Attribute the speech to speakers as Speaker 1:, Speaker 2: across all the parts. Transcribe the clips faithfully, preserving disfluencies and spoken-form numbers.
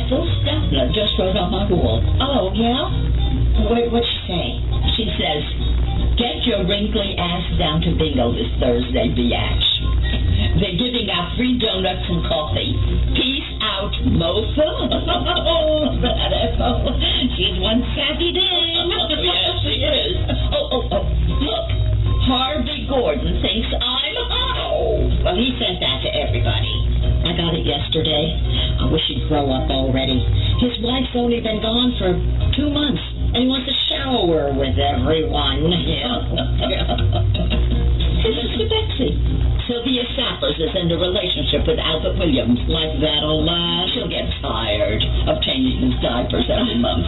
Speaker 1: Ethel Stepler just wrote on my wall.
Speaker 2: Oh, yeah? What, what'd she say?
Speaker 1: She says, get your wrinkly ass down to bingo this Thursday, biatch. They're giving out free donuts and coffee. Peace out, mofa. Oh, that Ethel. She's one savvy dame. Yes, she is. Oh, oh, oh, look. Harvey Gordon thinks I'm hot.
Speaker 2: Well, he sent that to everybody.
Speaker 1: I got it yesterday.
Speaker 2: I wish he'd grow up already. His wife's only been gone for two months, and he wants to shower with everyone.
Speaker 1: Yeah. This is to Betsy. Sylvia Sappers is in a relationship with Albert Williams.
Speaker 2: Like that old lad?
Speaker 1: She'll get tired of changing his diapers every month.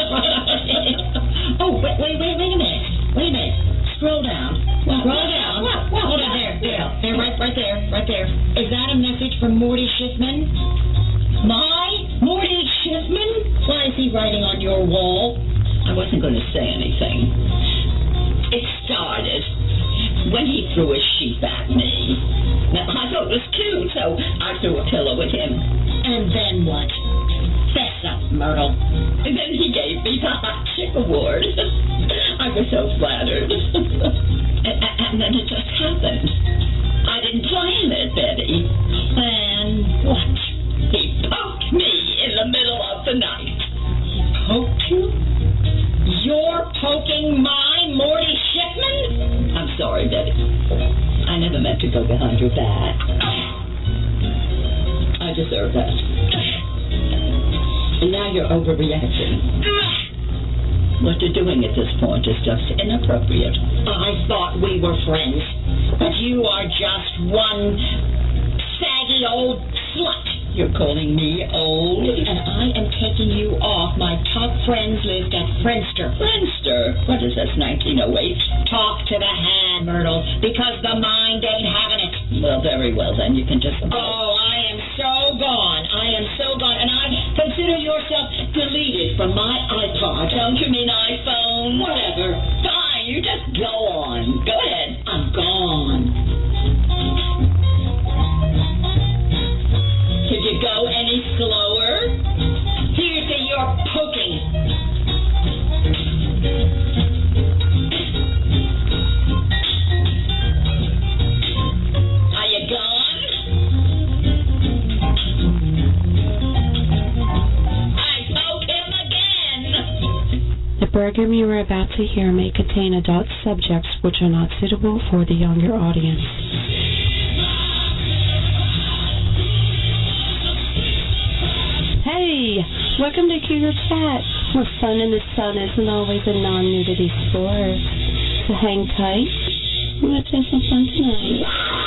Speaker 2: Oh, wait, wait, wait, wait a minute. Wait a minute. Scroll down.
Speaker 1: What?
Speaker 2: Scroll down.
Speaker 1: What? What?
Speaker 2: Hold on, there, there, there, right, right there, right there. Is that a message from Morty Schiffman?
Speaker 1: My?
Speaker 2: Morty Schiffman? Why is he writing on your wall?
Speaker 1: I wasn't going to say anything. It started when he threw a sheep at me. Now, I thought it was cute, so I threw a pillow at him.
Speaker 2: And then what? Fess up, Myrtle.
Speaker 1: And then he gave me the Hot Chick Award. I was so flattered. and, and then it just happened. I didn't plan it, Betty.
Speaker 2: And what?
Speaker 1: He poked me in the middle of the night.
Speaker 2: Poked you? You're poking my Morty Schiffman?
Speaker 1: I'm sorry, Betty. I never meant to go behind your back. I deserve that. And now you're overreacting. What you're doing at this point is just inappropriate.
Speaker 2: I thought we were friends, but you are just one saggy old slut.
Speaker 1: You're calling me old?
Speaker 2: And I am taking you off my top friends list at Friendster.
Speaker 1: Friendster? What is this, nineteen oh eight?
Speaker 2: Talk to the hand, Myrtle, because the mind ain't having it.
Speaker 1: Well, very well, then. You can just...
Speaker 2: Oh, I am so gone. I am so gone. And I consider yourself deleted from my iPod.
Speaker 1: Don't you mean iPhone?
Speaker 2: Whatever.
Speaker 1: Fine, you just go on. Go ahead.
Speaker 2: I'm gone.
Speaker 1: Could you go any slower?
Speaker 2: Here's to your poking.
Speaker 1: Are you gone? I poke him again.
Speaker 3: The program you are about to hear may contain adult subjects which are not suitable for the younger audience. Hey, welcome to Cougar Chat, where fun in the sun isn't always a non-nudity sport. So hang tight. We're going to have some fun tonight.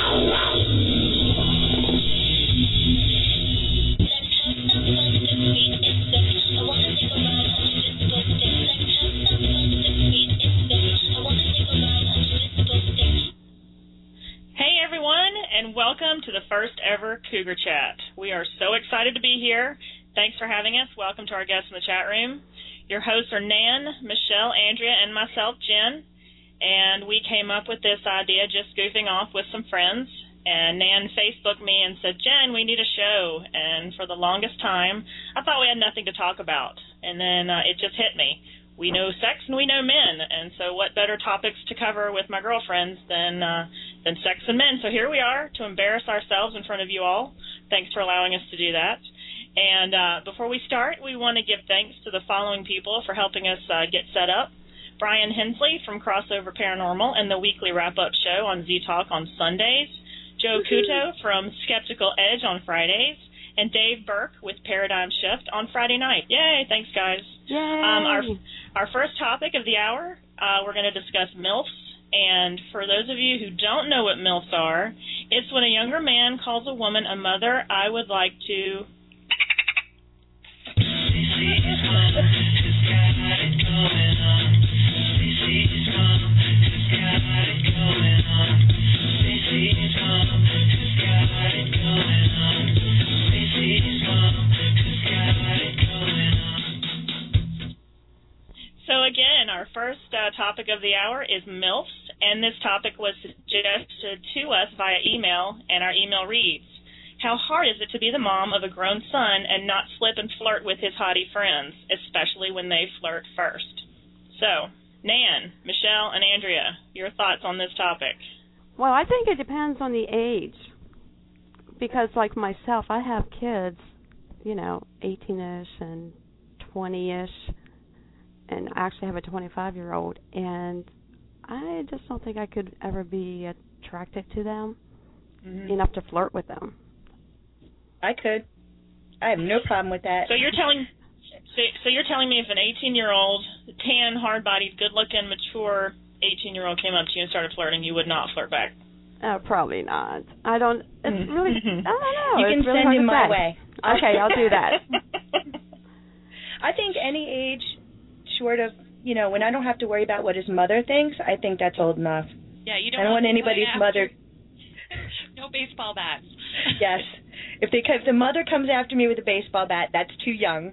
Speaker 4: Hey everyone, and welcome to the first ever Cougar Chat. We are so excited to be here. Thanks for having us. Welcome to our guests in the chat room. Your hosts are Nan, Michelle, Andrea, and myself, Jen. And we came up with this idea just goofing off with some friends. And Nan Facebooked me and said, Jen, we need a show. And for the longest time, I thought we had nothing to talk about. And then uh, it just hit me. We know sex and we know men. And so what better topics to cover with my girlfriends than, uh, than sex and men? So here we are to embarrass ourselves in front of you all. Thanks for allowing us to do that. And uh, before we start, we want to give thanks to the following people for helping us uh, get set up. Brian Hensley from Crossover Paranormal and the weekly wrap-up show on Z-Talk on Sundays. Joe Kuto from Skeptical Edge on Fridays. And Dave Burke with Paradigm Shift on Friday night. Yay, thanks, guys.
Speaker 3: Yay!
Speaker 4: Um, our, our first topic of the hour, uh, we're going to discuss MILFs. And for those of you who don't know what MILFs are, it's when a younger man calls a woman a mother. I would like to... So again, our first uh, topic of the hour is MILFs, and this topic was suggested to us via email, and our email reads, How hard is it to be the mom of a grown son and not slip and flirt with his hottie friends, especially when they flirt first? So, Nan, Michelle, and Andrea, your thoughts on this topic?
Speaker 3: Well, I think it depends on the age. Because, like myself, I have kids, you know, eighteen-ish and twenty-ish, and I actually have a twenty-five-year-old, and I just don't think I could ever be attracted to them mm-hmm. enough to flirt with them.
Speaker 5: I could. I have no problem with that.
Speaker 4: So you're telling, so, so you're telling me if an eighteen-year-old, tan, hard-bodied, good-looking, mature eighteen-year-old came up to you and started flirting, you would not flirt back?
Speaker 3: Uh, probably not. I don't. It's really. I don't know.
Speaker 5: You can
Speaker 3: it's really
Speaker 5: send him my
Speaker 3: say.
Speaker 5: way.
Speaker 3: Okay, I'll do that.
Speaker 5: I think any age, short of you know, when I don't have to worry about what his mother thinks, I think that's old enough.
Speaker 6: Yeah, you don't.
Speaker 5: I don't want anybody's mother.
Speaker 6: No baseball bats.
Speaker 5: Yes, if they if the mother comes after me with a baseball bat, that's too young.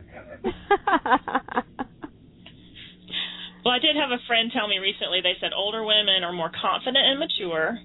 Speaker 4: Well, I did have a friend tell me recently. They said older women are more confident and mature.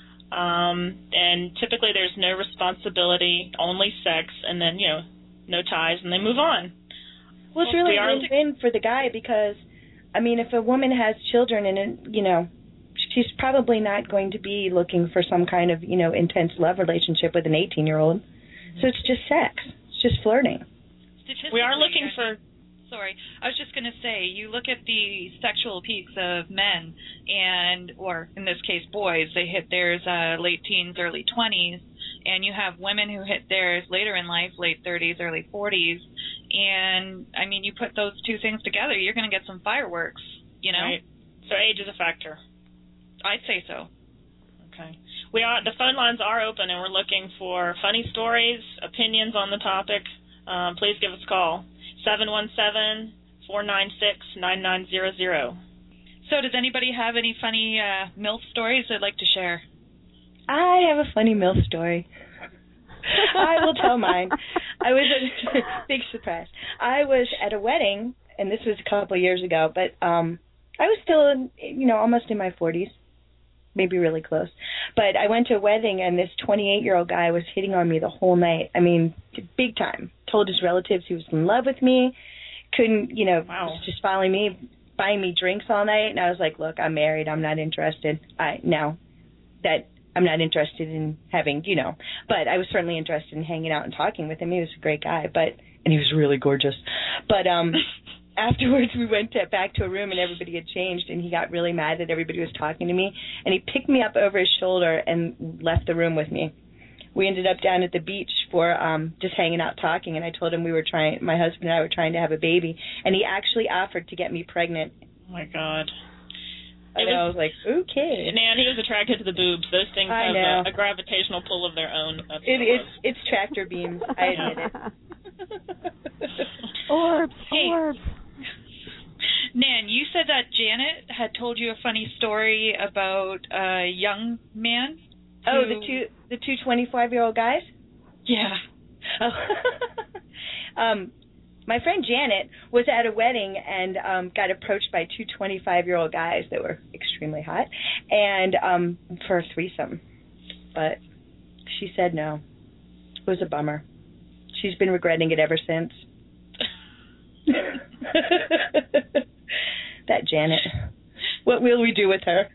Speaker 4: Um, and typically there's no responsibility, only sex, and then, you know, no ties, and they move on.
Speaker 5: Well, it's really a win-win for the guy because, I mean, if a woman has children and, you know, she's probably not going to be looking for some kind of, you know, intense love relationship with an eighteen-year-old. So it's just sex. It's just flirting.
Speaker 4: We are looking for...
Speaker 6: Sorry, I was just going to say, you look at the sexual peaks of men, and, or in this case, boys, they hit theirs uh, late teens, early twenties, and you have women who hit theirs later in life, late thirties, early forties, and, I mean, you put those two things together, you're going to get some fireworks, you know?
Speaker 4: Right. So age is a factor.
Speaker 6: I'd say so.
Speaker 4: Okay. We are, the phone lines are open, and we're looking for funny stories, opinions on the topic. Um, please give us a call. seven one seven, four nine six, nine nine zero zero.
Speaker 6: So does anybody have any funny uh, MILF stories they'd like to share?
Speaker 5: I have a funny MILF story. I will tell mine. I was at a big surprise. I was at a wedding, and this was a couple of years ago, but um, I was still, in, you know, almost in my forties, maybe really close. But I went to a wedding, and this twenty-eight-year-old guy was hitting on me the whole night. I mean, big time. Told his relatives he was in love with me. Couldn't, you know,
Speaker 4: wow.
Speaker 5: was just following me, buying me drinks all night. And I was like, look, I'm married. I'm not interested. I now that I'm not interested in having, you know. But I was certainly interested in hanging out and talking with him. He was a great guy, but and he was really gorgeous. But um, afterwards, we went to, back to a room, and everybody had changed, and he got really mad that everybody was talking to me. And he picked me up over his shoulder and left the room with me. We ended up down at the beach for um, just hanging out talking, and I told him we were trying, my husband and I were trying to have a baby, and he actually offered to get me pregnant.
Speaker 4: Oh, my God.
Speaker 5: I, know, was, I was like, okay.
Speaker 4: Nan, he was attracted to the boobs. Those things
Speaker 5: I
Speaker 4: have
Speaker 5: know.
Speaker 4: a, a gravitational pull of their own.
Speaker 5: It, it's, it's tractor beams. I admit it.
Speaker 3: Orbs,
Speaker 6: hey.
Speaker 3: orbs.
Speaker 6: Nan, you said that Janet had told you a funny story about a young man.
Speaker 5: Oh, the two the two twenty-five-year-old guys?
Speaker 6: Yeah.
Speaker 5: Oh. um, my friend Janet was at a wedding and um, got approached by two twenty-five-year-old guys that were extremely hot, and um, for a threesome. But she said no. It was a bummer. She's been regretting it ever since. That Janet. What will we do with her?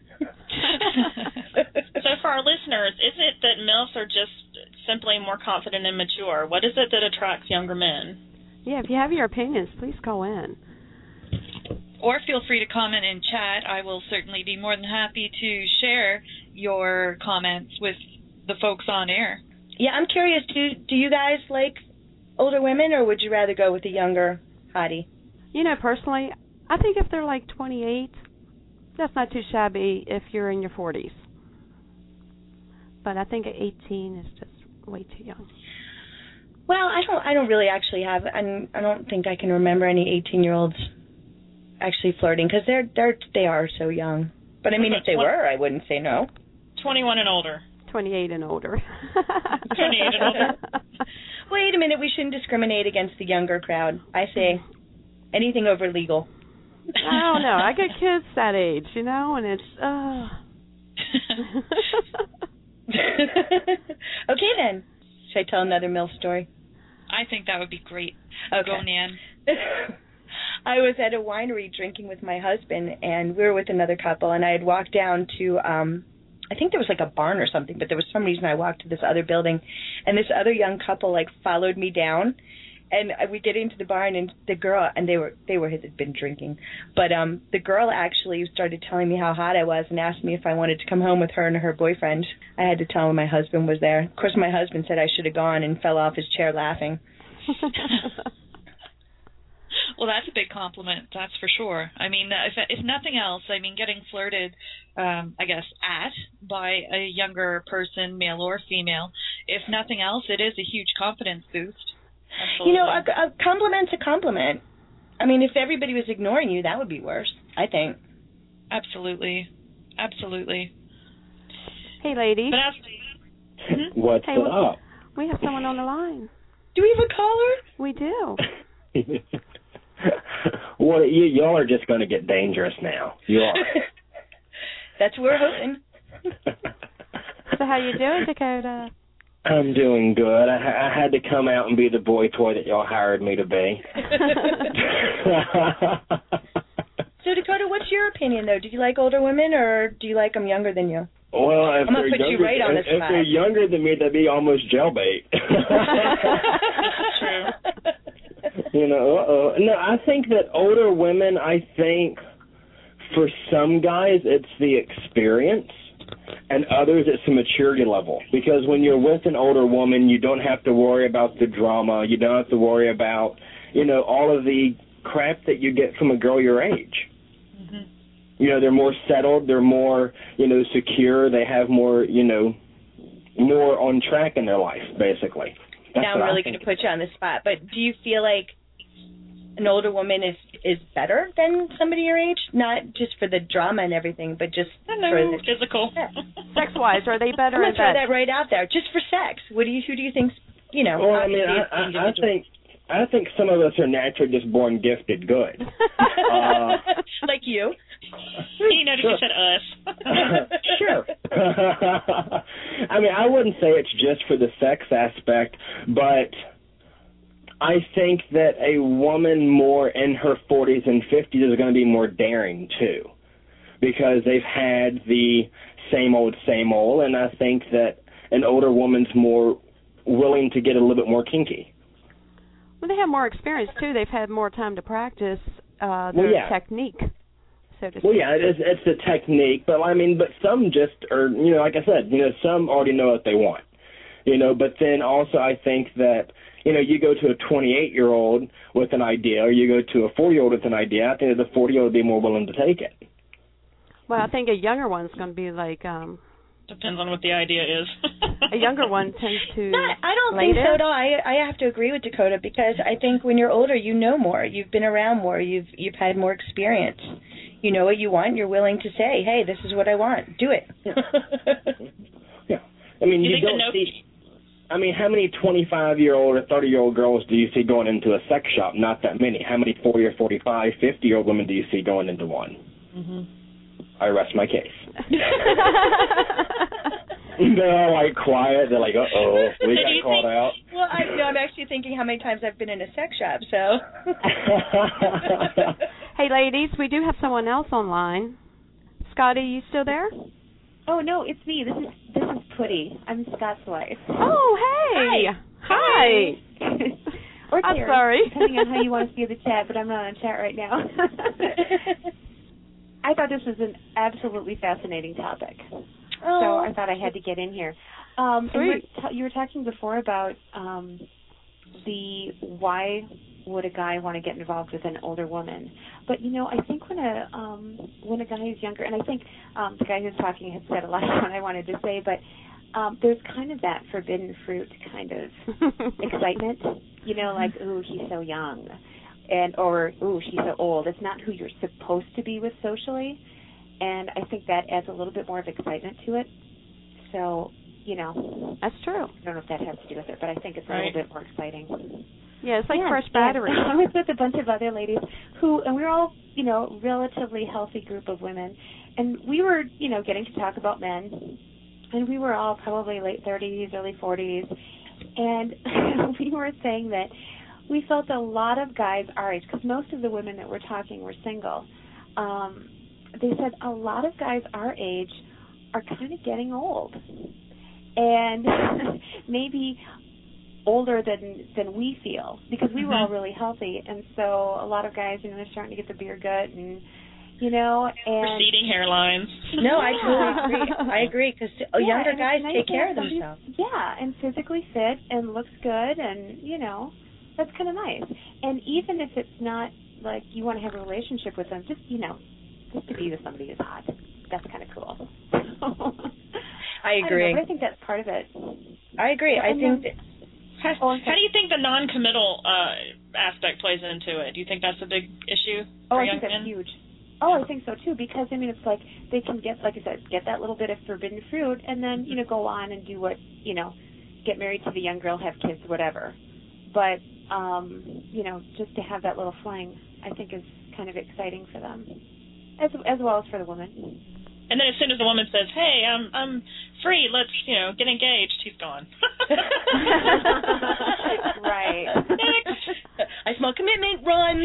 Speaker 4: So for our listeners, is it that MILFs are just simply more confident and mature? What is it that attracts younger men?
Speaker 3: Yeah, if you have your opinions, please call in.
Speaker 6: Or feel free to comment in chat. I will certainly be more than happy to share your comments with the folks on air.
Speaker 5: Yeah, I'm curious, do do you guys like older women, or would you rather go with a younger hottie?
Speaker 3: You know, personally, I think if they're like twenty-eight, that's not too shabby if you're in your forties. But I think at eighteen is just way too young.
Speaker 5: Well, I don't. I don't really actually have. I I don't think I can remember any eighteen-year-olds actually flirting because they're they're they are so young. But I mean, if they were, I wouldn't say no.
Speaker 4: Twenty-one and older.
Speaker 3: Twenty-eight and older.
Speaker 4: Twenty-eight and older.
Speaker 5: Wait a minute. We shouldn't discriminate against the younger crowd. I say anything over legal.
Speaker 3: I don't know. I get kids that age, you know, and it's. Uh...
Speaker 5: Okay then. Should I tell another MILF story?
Speaker 6: I think that would be great.
Speaker 5: Okay.
Speaker 6: Go, Nan.
Speaker 5: I was at a winery drinking with my husband, and we were with another couple, and I had walked down to, um, I think there was like a barn or something, but there was some reason I walked to this other building, and this other young couple like followed me down, and we get into the barn, and the girl, and they were they were had been drinking, but um, the girl actually started telling me how hot I was and asked me if I wanted to come home with her and her boyfriend. I had to tell him my husband was there. Of course, my husband said I should have gone and fell off his chair laughing.
Speaker 6: Well, that's a big compliment, that's for sure. I mean, if if nothing else, I mean, getting flirted, um, I guess, at by a younger person, male or female, if nothing else, it is a huge confidence boost. Absolutely.
Speaker 5: You know, a, a compliment's a compliment. I mean, if everybody was ignoring you, that would be worse, I think.
Speaker 6: Absolutely. Absolutely.
Speaker 3: Hey, ladies.
Speaker 6: But as, hmm?
Speaker 7: What's
Speaker 3: hey,
Speaker 7: up?
Speaker 3: We have someone on the line.
Speaker 5: Do we have a caller?
Speaker 3: We do.
Speaker 7: Well, you, y'all are just going to get dangerous now. You are.
Speaker 5: That's what we're hoping.
Speaker 3: So how you doing, Dakota?
Speaker 7: I'm doing good. I, I had to come out and be the boy toy that y'all hired me to be.
Speaker 5: So, Dakota, what's your opinion, though? Do you like older women, or do you like them younger than you?
Speaker 7: Well, if
Speaker 5: I'm gonna
Speaker 7: they're
Speaker 5: put you
Speaker 7: younger,
Speaker 5: right on the
Speaker 7: if, if
Speaker 5: spot.
Speaker 7: they're younger than me, that'd be almost jailbait.
Speaker 6: True.
Speaker 7: You know, uh-oh. No, I think that older women, I think for some guys it's the experience, and others it's the maturity level. Because when you're with an older woman, you don't have to worry about the drama. You don't have to worry about, you know, all of the crap that you get from a girl your age.
Speaker 6: Mm-hmm.
Speaker 7: You know, they're more settled. They're more, you know, secure. They have more, you know, more on track in their life, basically. That's
Speaker 5: now I'm really going to put you on the spot, but do you feel like an older woman is is better than somebody your age? Not just for the drama and everything, but just
Speaker 6: Hello,
Speaker 5: for the
Speaker 6: physical.
Speaker 5: Yeah.
Speaker 3: Sex-wise, are they better
Speaker 5: I'm
Speaker 3: in
Speaker 5: gonna throw
Speaker 3: bed?
Speaker 5: that right out there, just for sex. What do you? Who do you think's? You know,
Speaker 7: Well, I mean,
Speaker 5: obviously
Speaker 7: I,
Speaker 5: it's
Speaker 7: I, I
Speaker 5: individual.
Speaker 7: think I think some of us are naturally just born gifted good. uh,
Speaker 5: Like you.
Speaker 4: You notice
Speaker 7: Sure.
Speaker 4: you said us.
Speaker 7: Sure. I mean, I wouldn't say it's just for the sex aspect, but I think that a woman more in her forties and fifties is going to be more daring, too, because they've had the same old, same old, and I think that an older woman's more willing to get a little bit more kinky.
Speaker 3: Well, they have more experience, too. They've had more time to practice uh,
Speaker 7: Well,
Speaker 3: their
Speaker 7: yeah.
Speaker 3: technique, so to speak.
Speaker 7: Well, yeah, it is, it's a technique, but I mean, but some just are, you know, like I said, you know, some already know what they want, you know, but then also I think that, you know, you go to a twenty-eight-year-old with an idea, or you go to a forty-year-old with an idea, I think that the forty-year-old would be more willing to take it.
Speaker 3: Well, I think a younger one's going to be like, um,
Speaker 4: Depends on what the idea is.
Speaker 3: a younger one tends to
Speaker 5: Not, I don't
Speaker 3: later.
Speaker 5: think so at all. I I have to agree with Dakota, because I think when you're older, you know more. You've been around more. You've you've had more experience. You know what you want. You're willing to say, "Hey, this is what I want. Do it."
Speaker 7: Yeah. I mean,
Speaker 4: You
Speaker 7: you,
Speaker 4: think the
Speaker 7: don't
Speaker 4: no-
Speaker 7: see, I mean, how many twenty-five-year-old or thirty-year-old girls do you see going into a sex shop? Not that many. How many forty or forty-five, fifty-year-old women do you see going into one?
Speaker 4: Mm-hmm.
Speaker 7: I rest my case. They're all like quiet. They're like, uh-oh, we
Speaker 5: So do
Speaker 7: got
Speaker 5: you
Speaker 7: called
Speaker 5: think-
Speaker 7: out.
Speaker 5: Well, I know. I'm actually thinking how many times I've been in a sex shop. So.
Speaker 3: Hey, ladies, we do have someone else online. Scotty, you still there?
Speaker 8: Oh no, it's me. This is this is Putty. I'm Scott's wife.
Speaker 3: Oh, hey. Hi.
Speaker 8: Or
Speaker 3: I'm
Speaker 8: Terry,
Speaker 3: sorry.
Speaker 8: depending on how you want to see the chat, but I'm not on chat right now. I thought this was an absolutely fascinating topic,
Speaker 5: Oh.
Speaker 8: so I thought I had to get in here. Um, and
Speaker 3: Sweet.
Speaker 8: you were, t- you were talking before about um, the why would a guy want to get involved with an older woman? But you know, I think when a um, when a guy is younger, and I think um, the guy who's talking had said a lot of what I wanted to say, but um, there's kind of that forbidden fruit kind of excitement. You know, like, ooh, he's so young, and or ooh, she's so old. It's not who you're supposed to be with socially, and I think that adds a little bit more of excitement to it. So, you know,
Speaker 3: That's true.
Speaker 8: I don't know if that has to do with it, but I think it's a
Speaker 4: Right.
Speaker 8: little bit more exciting.
Speaker 3: Yeah, it's like
Speaker 8: Yeah,
Speaker 3: fresh
Speaker 8: yeah.
Speaker 3: batteries.
Speaker 8: I was with a bunch of other ladies who, and we were all, you know, relatively healthy group of women, and we were, you know, getting to talk about men, and we were all probably late thirties, early forties, and we were saying that we felt a lot of guys our age, because most of the women that were talking were single. Um, they said a lot of guys our age are kind of getting old, and maybe older than than we feel, because we were all really healthy, and so a lot of guys, you know, they're starting to get the beer gut, and you know, and
Speaker 4: receding hairlines.
Speaker 5: No, I totally agree. I agree, because
Speaker 8: yeah,
Speaker 5: younger guys
Speaker 8: nice
Speaker 5: take care of
Speaker 8: somebody,
Speaker 5: themselves.
Speaker 8: Yeah, and physically fit and looks good, and you know, that's kind of nice. And even if it's not like you want to have a relationship with them, just you know, just to be with somebody who's hot, that's kind of cool.
Speaker 5: I agree.
Speaker 8: I, know, but I think that's part of it.
Speaker 5: I agree. I
Speaker 8: and
Speaker 5: think.
Speaker 8: Then,
Speaker 5: that,
Speaker 4: how, how do you think the non-committal uh, aspect plays into it? Do you think that's a big issue
Speaker 8: oh,
Speaker 4: for
Speaker 8: I
Speaker 4: young
Speaker 8: think
Speaker 4: men?
Speaker 8: that's huge. Oh, I think so too, because I mean, it's like they can get, like I said, get that little bit of forbidden fruit, and then you know go on and do what you know, get married to the young girl, have kids, whatever. But um, you know, just to have that little fling, I think is kind of exciting for them, as as well as for the woman.
Speaker 4: And then as soon as the woman says, "Hey, I'm I'm free. Let's you know get engaged," he's gone.
Speaker 8: Right.
Speaker 4: Next.
Speaker 5: I smell commitment. Run.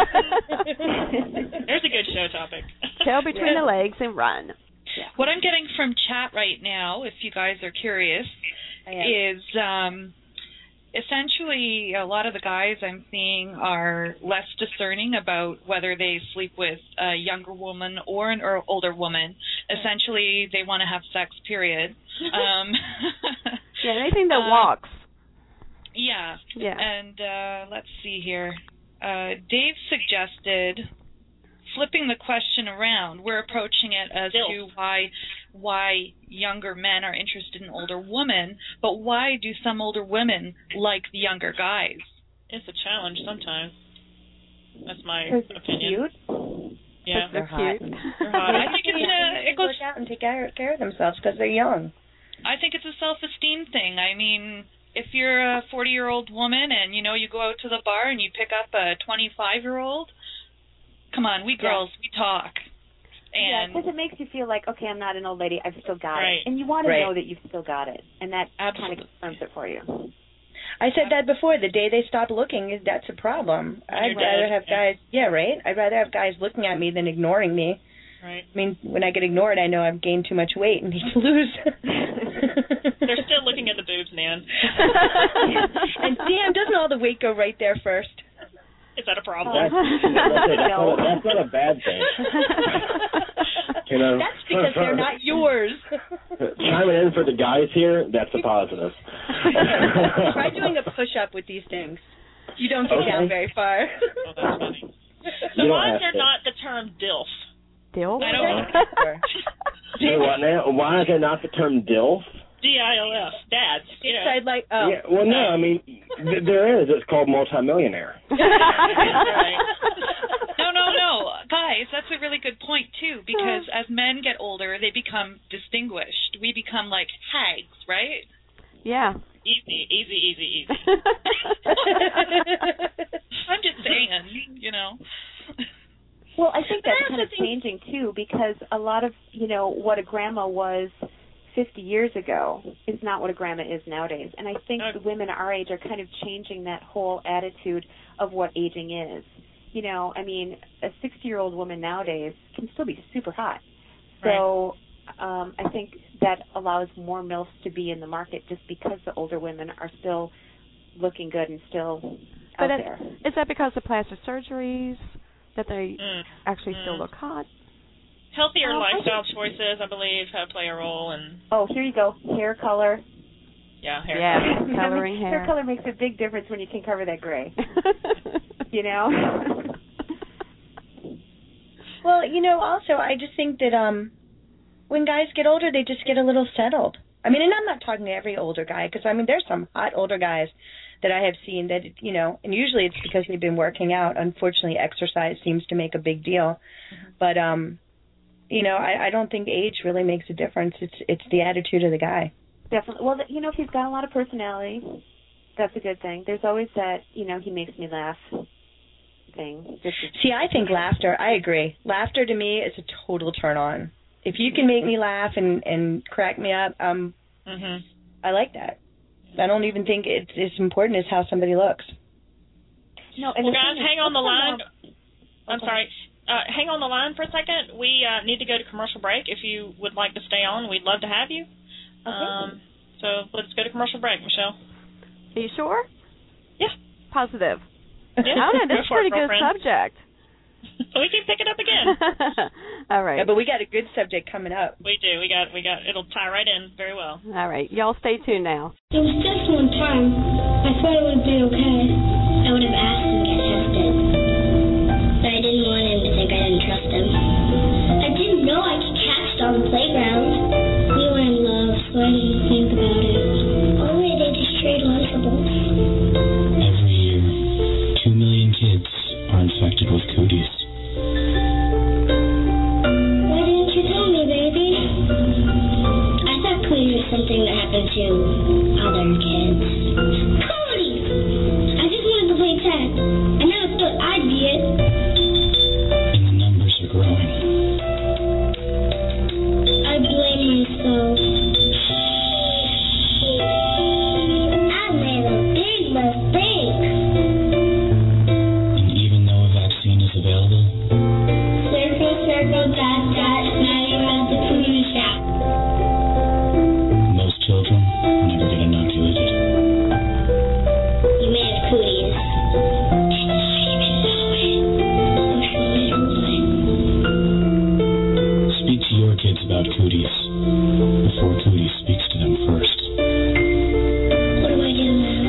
Speaker 4: There's a good show topic.
Speaker 3: Tail between yeah. the legs and run.
Speaker 6: Yeah. What I'm getting from chat right now, if you guys are curious, is um, essentially a lot of the guys I'm seeing are less discerning about whether they sleep with a younger woman or an older woman. Essentially, they want to have sex, period. Um,
Speaker 3: yeah, anything that
Speaker 6: uh,
Speaker 3: walks.
Speaker 6: Yeah.
Speaker 3: Yeah.
Speaker 6: And uh, let's see here. Uh, Dave suggested flipping the question around. We're approaching it as
Speaker 4: Still.
Speaker 6: to why why younger men are interested in older women, but why do some older women like the younger guys?
Speaker 4: It's a challenge sometimes. That's my
Speaker 8: Because
Speaker 4: opinion.
Speaker 8: Cute.
Speaker 4: Yeah,
Speaker 5: they're hot.
Speaker 4: They're hot.
Speaker 6: I think it's a, it goes
Speaker 5: work out and take care, care of themselves because they're young.
Speaker 6: I think it's a self-esteem thing. I mean, if you're a forty-year-old woman and, you know, you go out to the bar and you pick up a twenty-five-year-old, come on, we girls, yeah. we talk. And
Speaker 8: yeah, because it makes you feel like, okay, I'm not an old lady, I've still got
Speaker 4: right.
Speaker 8: it. And you want
Speaker 5: right.
Speaker 8: to know that you've still got it. And that kind of confirms it for you.
Speaker 5: I said that before. The day they stop looking, is that's a problem. I'd rather have guys, yeah, right? I'd rather have guys looking at me than ignoring me.
Speaker 4: Right.
Speaker 5: I mean, when I get ignored, I know I've gained too much weight and need to lose.
Speaker 4: They're still looking at the boobs, Nan.
Speaker 5: And damn, doesn't all the weight go right there first?
Speaker 4: Is that a problem?
Speaker 7: That's, that's, it. That's, not, a, that's not a bad thing. You know,
Speaker 5: that's because
Speaker 7: for,
Speaker 5: they're not yours.
Speaker 7: Chiming in for the guys here, that's a positive.
Speaker 5: Try doing a push-up with these things. You don't get
Speaker 7: okay.
Speaker 5: down very far.
Speaker 4: Oh, that's funny. So
Speaker 7: you
Speaker 4: why is there
Speaker 7: to.
Speaker 4: not the term DILF?
Speaker 3: DILF?
Speaker 4: I don't know.
Speaker 7: Hey, what now? Why is there not the term DILF?
Speaker 4: D I L F, dads. You know.
Speaker 5: I'd like, oh.
Speaker 7: Yeah, well, no, I mean, th- there is. It's called multimillionaire.
Speaker 4: Right.
Speaker 6: No, no, no. Guys, that's a really good point, too, because as men get older, they become distinguished. We become like hags, right?
Speaker 3: Yeah.
Speaker 4: Easy, easy, easy, easy.
Speaker 6: I'm just saying, you know.
Speaker 8: Well, I think that's kind of changing, too, because a lot of, you know, what a grandma was fifty years ago is not what a grandma is nowadays. And I think the women our age are kind of changing that whole attitude of what aging is. You know, I mean, a sixty-year-old woman nowadays can still be super hot. So um, I think that allows more MILFs to be in the market just because the older women are still looking good and still
Speaker 3: but
Speaker 8: out
Speaker 3: it,
Speaker 8: there.
Speaker 3: Is that because of plastic surgeries that they
Speaker 4: mm.
Speaker 3: actually
Speaker 4: mm.
Speaker 3: still look hot?
Speaker 4: Healthier
Speaker 8: um,
Speaker 4: lifestyle choices, I believe, have play a role. And
Speaker 8: oh, here you go, hair color.
Speaker 4: Yeah, hair
Speaker 3: yeah,
Speaker 4: color.
Speaker 3: coloring hair.
Speaker 8: Hair color makes a big difference when you can cover that gray. You know?
Speaker 5: Well, you know, also, I just think that um, when guys get older, they just get a little settled. I mean, and I'm not talking to every older guy, because, I mean, there's some hot older guys that I have seen that, you know, and usually it's because they've been working out. Unfortunately, exercise seems to make a big deal. Mm-hmm. But, um, you know, I, I don't think age really makes a difference. It's it's the attitude of the guy.
Speaker 8: Definitely. Well, you know, if he's got a lot of personality, that's a good thing. There's always that, you know, he makes me laugh thing.
Speaker 5: See, I think laughter, I agree. Laughter to me is a total turn on. If you can make me laugh and, and crack me up, um,
Speaker 4: mm-hmm.
Speaker 5: I like that. I don't even think it's as important as how somebody looks.
Speaker 8: No, and
Speaker 4: well,
Speaker 8: the
Speaker 4: guys,
Speaker 8: thing is,
Speaker 4: hang on the
Speaker 8: what's
Speaker 4: line.
Speaker 8: more-
Speaker 4: I'm
Speaker 8: Okay.
Speaker 4: sorry. Uh, hang on the line for a second. We uh, need to go to commercial break. If you would like to stay on, we'd love to have you.
Speaker 8: Okay.
Speaker 4: Um, so let's go to commercial break, Michelle.
Speaker 3: Are you sure?
Speaker 4: Yeah.
Speaker 3: Positive.
Speaker 4: Yeah.
Speaker 3: I don't know.
Speaker 4: Go
Speaker 3: This is a
Speaker 4: for it,
Speaker 3: pretty good
Speaker 4: girlfriend.
Speaker 3: subject.
Speaker 4: We can pick it up again.
Speaker 3: All right.
Speaker 5: Yeah, but we got a good subject coming up.
Speaker 4: We do. We got. We got. It'll tie right in very well.
Speaker 3: All right. Y'all stay tuned now.
Speaker 9: It was just one time. I thought it would be okay. I would have asked him to get tested. But I didn't want him to think I didn't trust him. I didn't know I could catch it on the playground. We were in love, so I didn't think about it. Only they just straight Lunchables.
Speaker 10: Every year, two million kids are infected with cooties.
Speaker 9: Why didn't you tell me, baby? I thought cooties was something that happened to other kids. Cooties! I just wanted to play tag. I never thought I'd be it.
Speaker 10: And the numbers are growing.
Speaker 9: I blame myself. I made a big mistake.
Speaker 10: And even though a vaccine is available,
Speaker 9: Circle, circle, dot, dot. Now you're at the cootie shop.
Speaker 10: most children never get inoculated.
Speaker 9: You may have cooties. And not even know it. I'm sure I don't lie.
Speaker 10: Speak to your kids about cooties before cooties speaks to them first.
Speaker 9: What do I do now?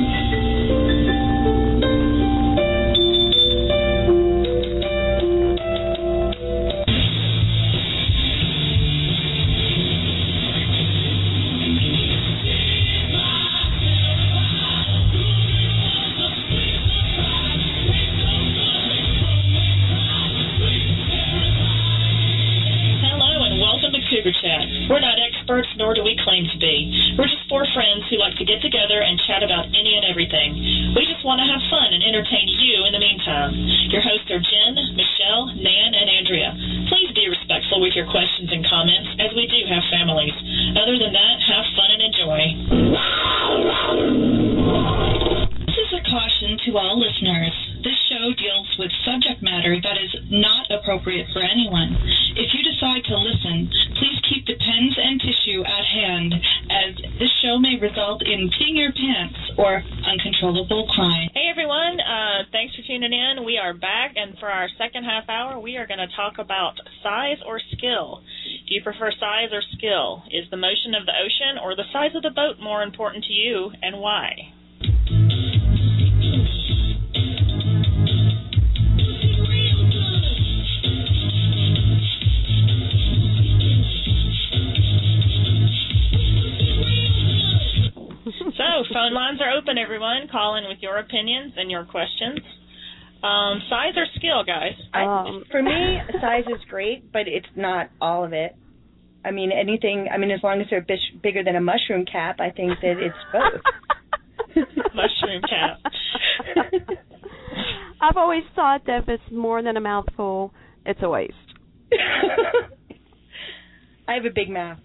Speaker 4: Hello and welcome to Cougar Chat. We're not experts, nor do we claim to be. We're just four friends who like to get together and chat about any and everything. We just want to have fun and entertain you in the meantime. Your hosts are Jen, Michelle, Nan, and Andrea. Please be respectful with your questions and comments, as we do have families. Other than that, have fun and enjoy.
Speaker 11: This is a caution to all listeners. This show deals with subject matter that is not appropriate for anyone. If you decide to listen, please keep the pens and tissue at hand, as this show may result in peeing your pants or uncontrollable crying.
Speaker 4: Hey everyone, uh, thanks for tuning in. We are back, and for our second half hour, we are going to talk about size or skill. Do you prefer size or skill? Is the motion of the ocean or the size of the boat more important to you, and why? So, phone lines are open, everyone. Call in with your opinions and your questions. Um, size or skill, guys?
Speaker 5: I, for me, size is great, but it's not all of it. I mean, anything, I mean, as long as they're bish, bigger than a mushroom cap, I think that it's both.
Speaker 4: Mushroom cap.
Speaker 3: I've always thought that if it's more than a mouthful, it's a waste.
Speaker 5: I have a big mouth.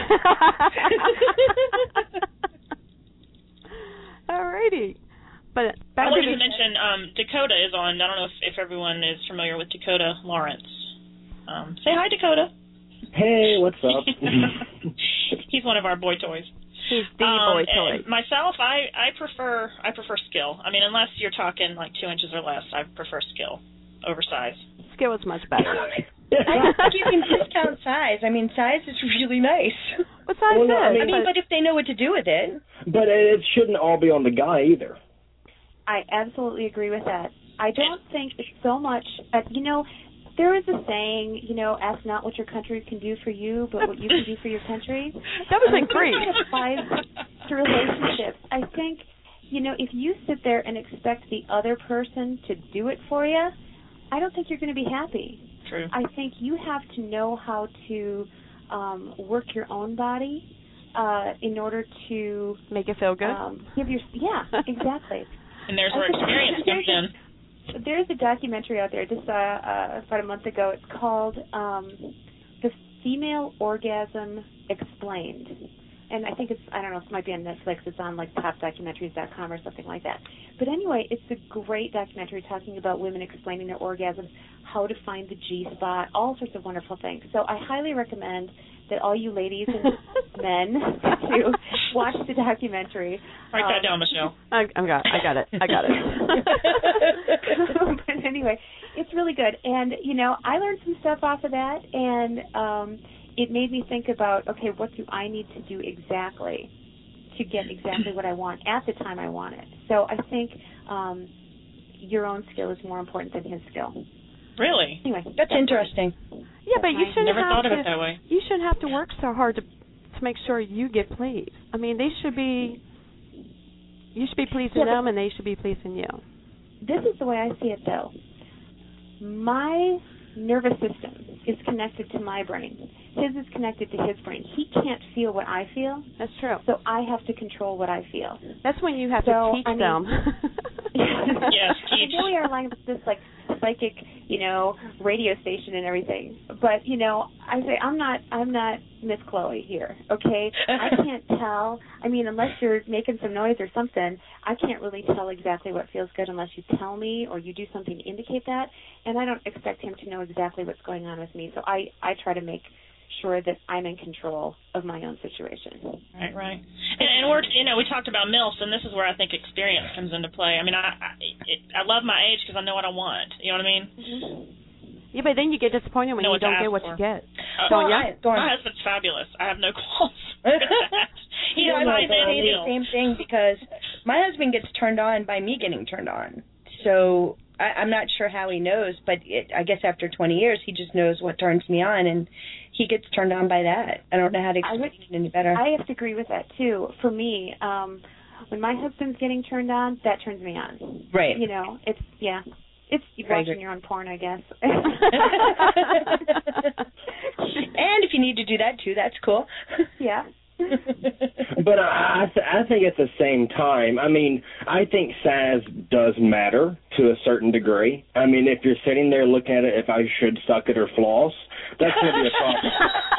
Speaker 3: Alrighty. But
Speaker 4: I
Speaker 3: back
Speaker 4: wanted
Speaker 3: to
Speaker 4: to mention um, Dakota is on. I don't know if, if everyone is familiar with Dakota Lawrence. Um, say hi, Dakota.
Speaker 7: Hey, what's up?
Speaker 4: He's one of our boy toys.
Speaker 3: He's the
Speaker 4: um,
Speaker 3: boy toy.
Speaker 4: Myself, I, I prefer I prefer skill. I mean, unless you're talking like two inches or less, I prefer skill over size.
Speaker 3: Skill is much better.
Speaker 5: I think you can discount size. I mean, size is really nice.
Speaker 3: What size
Speaker 7: Well, no, I
Speaker 3: is?
Speaker 7: mean,
Speaker 5: I mean, but if they know what to do with it.
Speaker 7: But it shouldn't all be on the guy either.
Speaker 8: I absolutely agree with that. I don't think it's so much, uh, you know, there is a saying, you know, ask not what your country can do for you, but what you can do for your country.
Speaker 3: That was
Speaker 8: And
Speaker 3: in
Speaker 8: I think
Speaker 3: Greece.
Speaker 8: that applies to relationships. I think, you know, if you sit there and expect the other person to do it for you, I don't think you're going to be happy.
Speaker 4: True.
Speaker 8: I think you have to know how to um, work your own body uh, in order to
Speaker 3: make it feel good.
Speaker 8: Um, give your yeah, exactly.
Speaker 4: And there's where experience comes in.
Speaker 8: There's a documentary out there just uh, uh, about a month ago. It's called um, "The Female Orgasm Explained," and I think it's, I don't know, it might be on Netflix. It's on like top documentaries dot com or something like that. But anyway, it's a great documentary talking about women explaining their orgasms, how to find the G spot, all sorts of wonderful things. So I highly recommend that all you ladies and men to watch the documentary.
Speaker 4: Write
Speaker 8: um,
Speaker 4: that down, Michelle.
Speaker 3: I, I got, I got it. I got it.
Speaker 8: But anyway, it's really good, and you know, I learned some stuff off of that, and um, it made me think about, okay, what do I need to do exactly to get exactly what I want at the time I want it? So I think um, your own skill is more important than his skill.
Speaker 4: Really?
Speaker 8: Anyway,
Speaker 5: that's,
Speaker 8: that's
Speaker 5: interesting.
Speaker 3: Yeah, but you
Speaker 4: I
Speaker 3: shouldn't
Speaker 4: never
Speaker 3: have
Speaker 4: thought of
Speaker 3: to,
Speaker 4: it that way.
Speaker 3: You shouldn't have to work so hard to to make sure you get pleased. I mean, they should be. You should be pleasing
Speaker 8: yeah,
Speaker 3: them, and they should be pleasing you.
Speaker 8: This is the way I see it, though. My nervous system is connected to my brain. His is connected to his brain. He can't feel what I feel.
Speaker 3: That's true.
Speaker 8: So I have to control what I feel.
Speaker 3: That's when you have
Speaker 8: so,
Speaker 3: to teach
Speaker 8: I mean,
Speaker 3: them.
Speaker 4: Yes, teach.
Speaker 8: I know we are like this like psychic, you know, radio station and everything. But, you know, I say I'm not I'm not Miss Chloe here, okay? I can't tell. I mean, unless you're making some noise or something, I can't really tell exactly what feels good unless you tell me or you do something to indicate that. And I don't expect him to know exactly what's going on with me. So I, I try to make sure that I'm in control of my own situation.
Speaker 4: Right, right. And, and we're, you know, we talked about MILFs, and this is where I think experience comes into play. I mean, I I, it, I love my age because I know what I want. You know what I mean?
Speaker 3: Mm-hmm. Yeah, but then you get disappointed when
Speaker 4: know
Speaker 3: you don't get what
Speaker 4: for.
Speaker 3: you get.
Speaker 4: Uh,
Speaker 3: Don't you?
Speaker 4: My husband's fabulous. I have no qualms with that. He
Speaker 5: You know,
Speaker 4: is
Speaker 5: I
Speaker 4: my
Speaker 5: say
Speaker 4: ideal.
Speaker 5: the same thing because my husband gets turned on by me getting turned on. So I, I'm not sure how he knows, but it, I guess after twenty years, he just knows what turns me on, and he gets turned on by that. I don't know how to explain
Speaker 8: would,
Speaker 5: it any better.
Speaker 8: I have to agree with that, too. For me, um, when my husband's getting turned on, that turns me on.
Speaker 5: Right.
Speaker 8: You know, it's, yeah. It's
Speaker 5: Right.
Speaker 8: watching your own porn, I guess.
Speaker 5: And if you need to do that, too, that's cool.
Speaker 8: Yeah.
Speaker 7: But I, I, th- I think at the same time, I mean, I think size does matter to a certain degree. I mean, if you're sitting there looking at it, if I should suck it or floss, that's going to be a problem.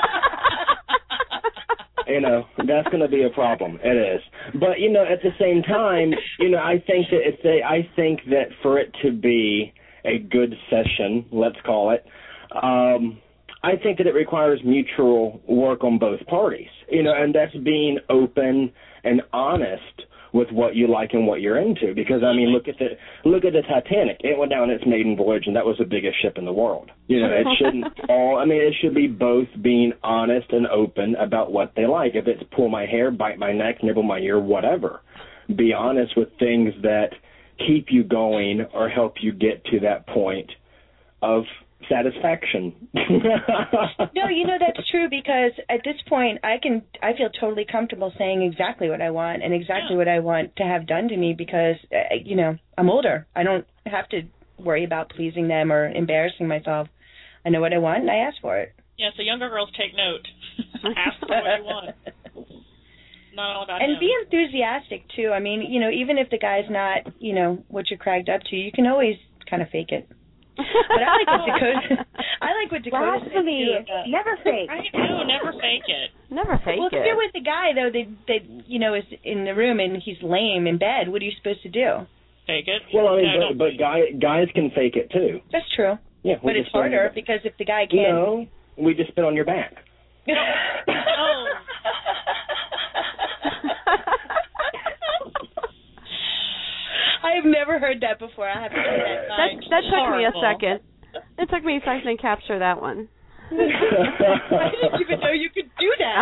Speaker 7: You know, that's going to be a problem. It is. But, you know, at the same time, you know, I think that if they, I think that for it to be a good session, let's call it, um, I think that it requires mutual work on both parties, you know, and that's being open and honest with what you like and what you're into. Because, I mean, look at the look at the Titanic. It went down its maiden voyage, and that was the biggest ship in the world. You know, it shouldn't all, I mean, it should be both being honest and open about what they like. If it's pull my hair, bite my neck, nibble my ear, whatever. Be honest with things that keep you going or help you get to that point of satisfaction.
Speaker 5: No, you know, that's true because at this point I can I feel totally comfortable saying exactly what I want and exactly what I want to have done to me because uh, you know, I'm older. I don't have to worry about pleasing them or embarrassing myself. I know what I want and I ask for it.
Speaker 4: Yeah, so younger girls take note. Ask for what you want. Not all about
Speaker 5: and
Speaker 4: him.
Speaker 5: be enthusiastic too. I mean, you know, even if the guy's not, you know, what you're cracked up to, you can always kind of fake it. But I like what Dakota. I like what Dakota said
Speaker 8: Blasphemy.
Speaker 5: too. About,
Speaker 8: Never fake.
Speaker 4: Right? No, never fake it.
Speaker 3: Never fake
Speaker 5: well, if
Speaker 3: it.
Speaker 5: you're with a guy though that that you know is in the room and he's lame in bed, what are you supposed to do?
Speaker 4: Fake it.
Speaker 7: Well, I mean,
Speaker 4: No,
Speaker 7: but, but guy, guys can fake it too.
Speaker 5: That's true.
Speaker 7: Yeah, we
Speaker 5: But it's
Speaker 7: just spit on
Speaker 5: harder
Speaker 7: your-
Speaker 5: because if the guy can't.
Speaker 7: No, we just spit on your back.
Speaker 4: Oh.
Speaker 5: I've never heard that before. I have to say that.
Speaker 3: That, that took me a
Speaker 4: Horrible.
Speaker 3: second. It took me a second to capture that one.
Speaker 5: I didn't even know you could do that.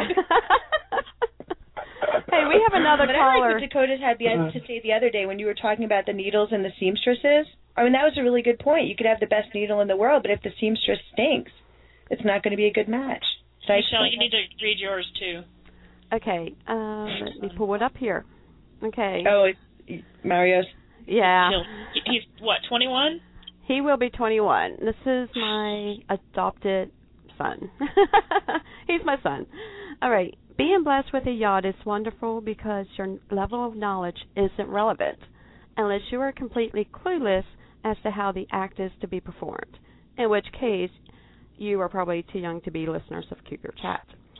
Speaker 3: Hey, we have another
Speaker 5: but
Speaker 3: caller.
Speaker 5: I like what Dakota had the, to say the other day when you were talking about the needles and the seamstresses. I mean, that was a really good point. You could have the best needle in the world, but if the seamstress stinks, it's not going to be a good match. Did I
Speaker 4: Michelle,
Speaker 5: explain
Speaker 4: you need to read yours too.
Speaker 3: Okay, um, let me pull it up here. Okay.
Speaker 5: that? Oh, it's Mario's.
Speaker 3: Yeah.
Speaker 4: He'll- He's, what, twenty-one?
Speaker 3: He will be twenty-one. This is my adopted son. He's my son. All right. Being blessed with a yacht is wonderful because your level of knowledge isn't relevant unless you are completely clueless as to how the act is to be performed, in which case you are probably too young to be listeners of Cougar Chat.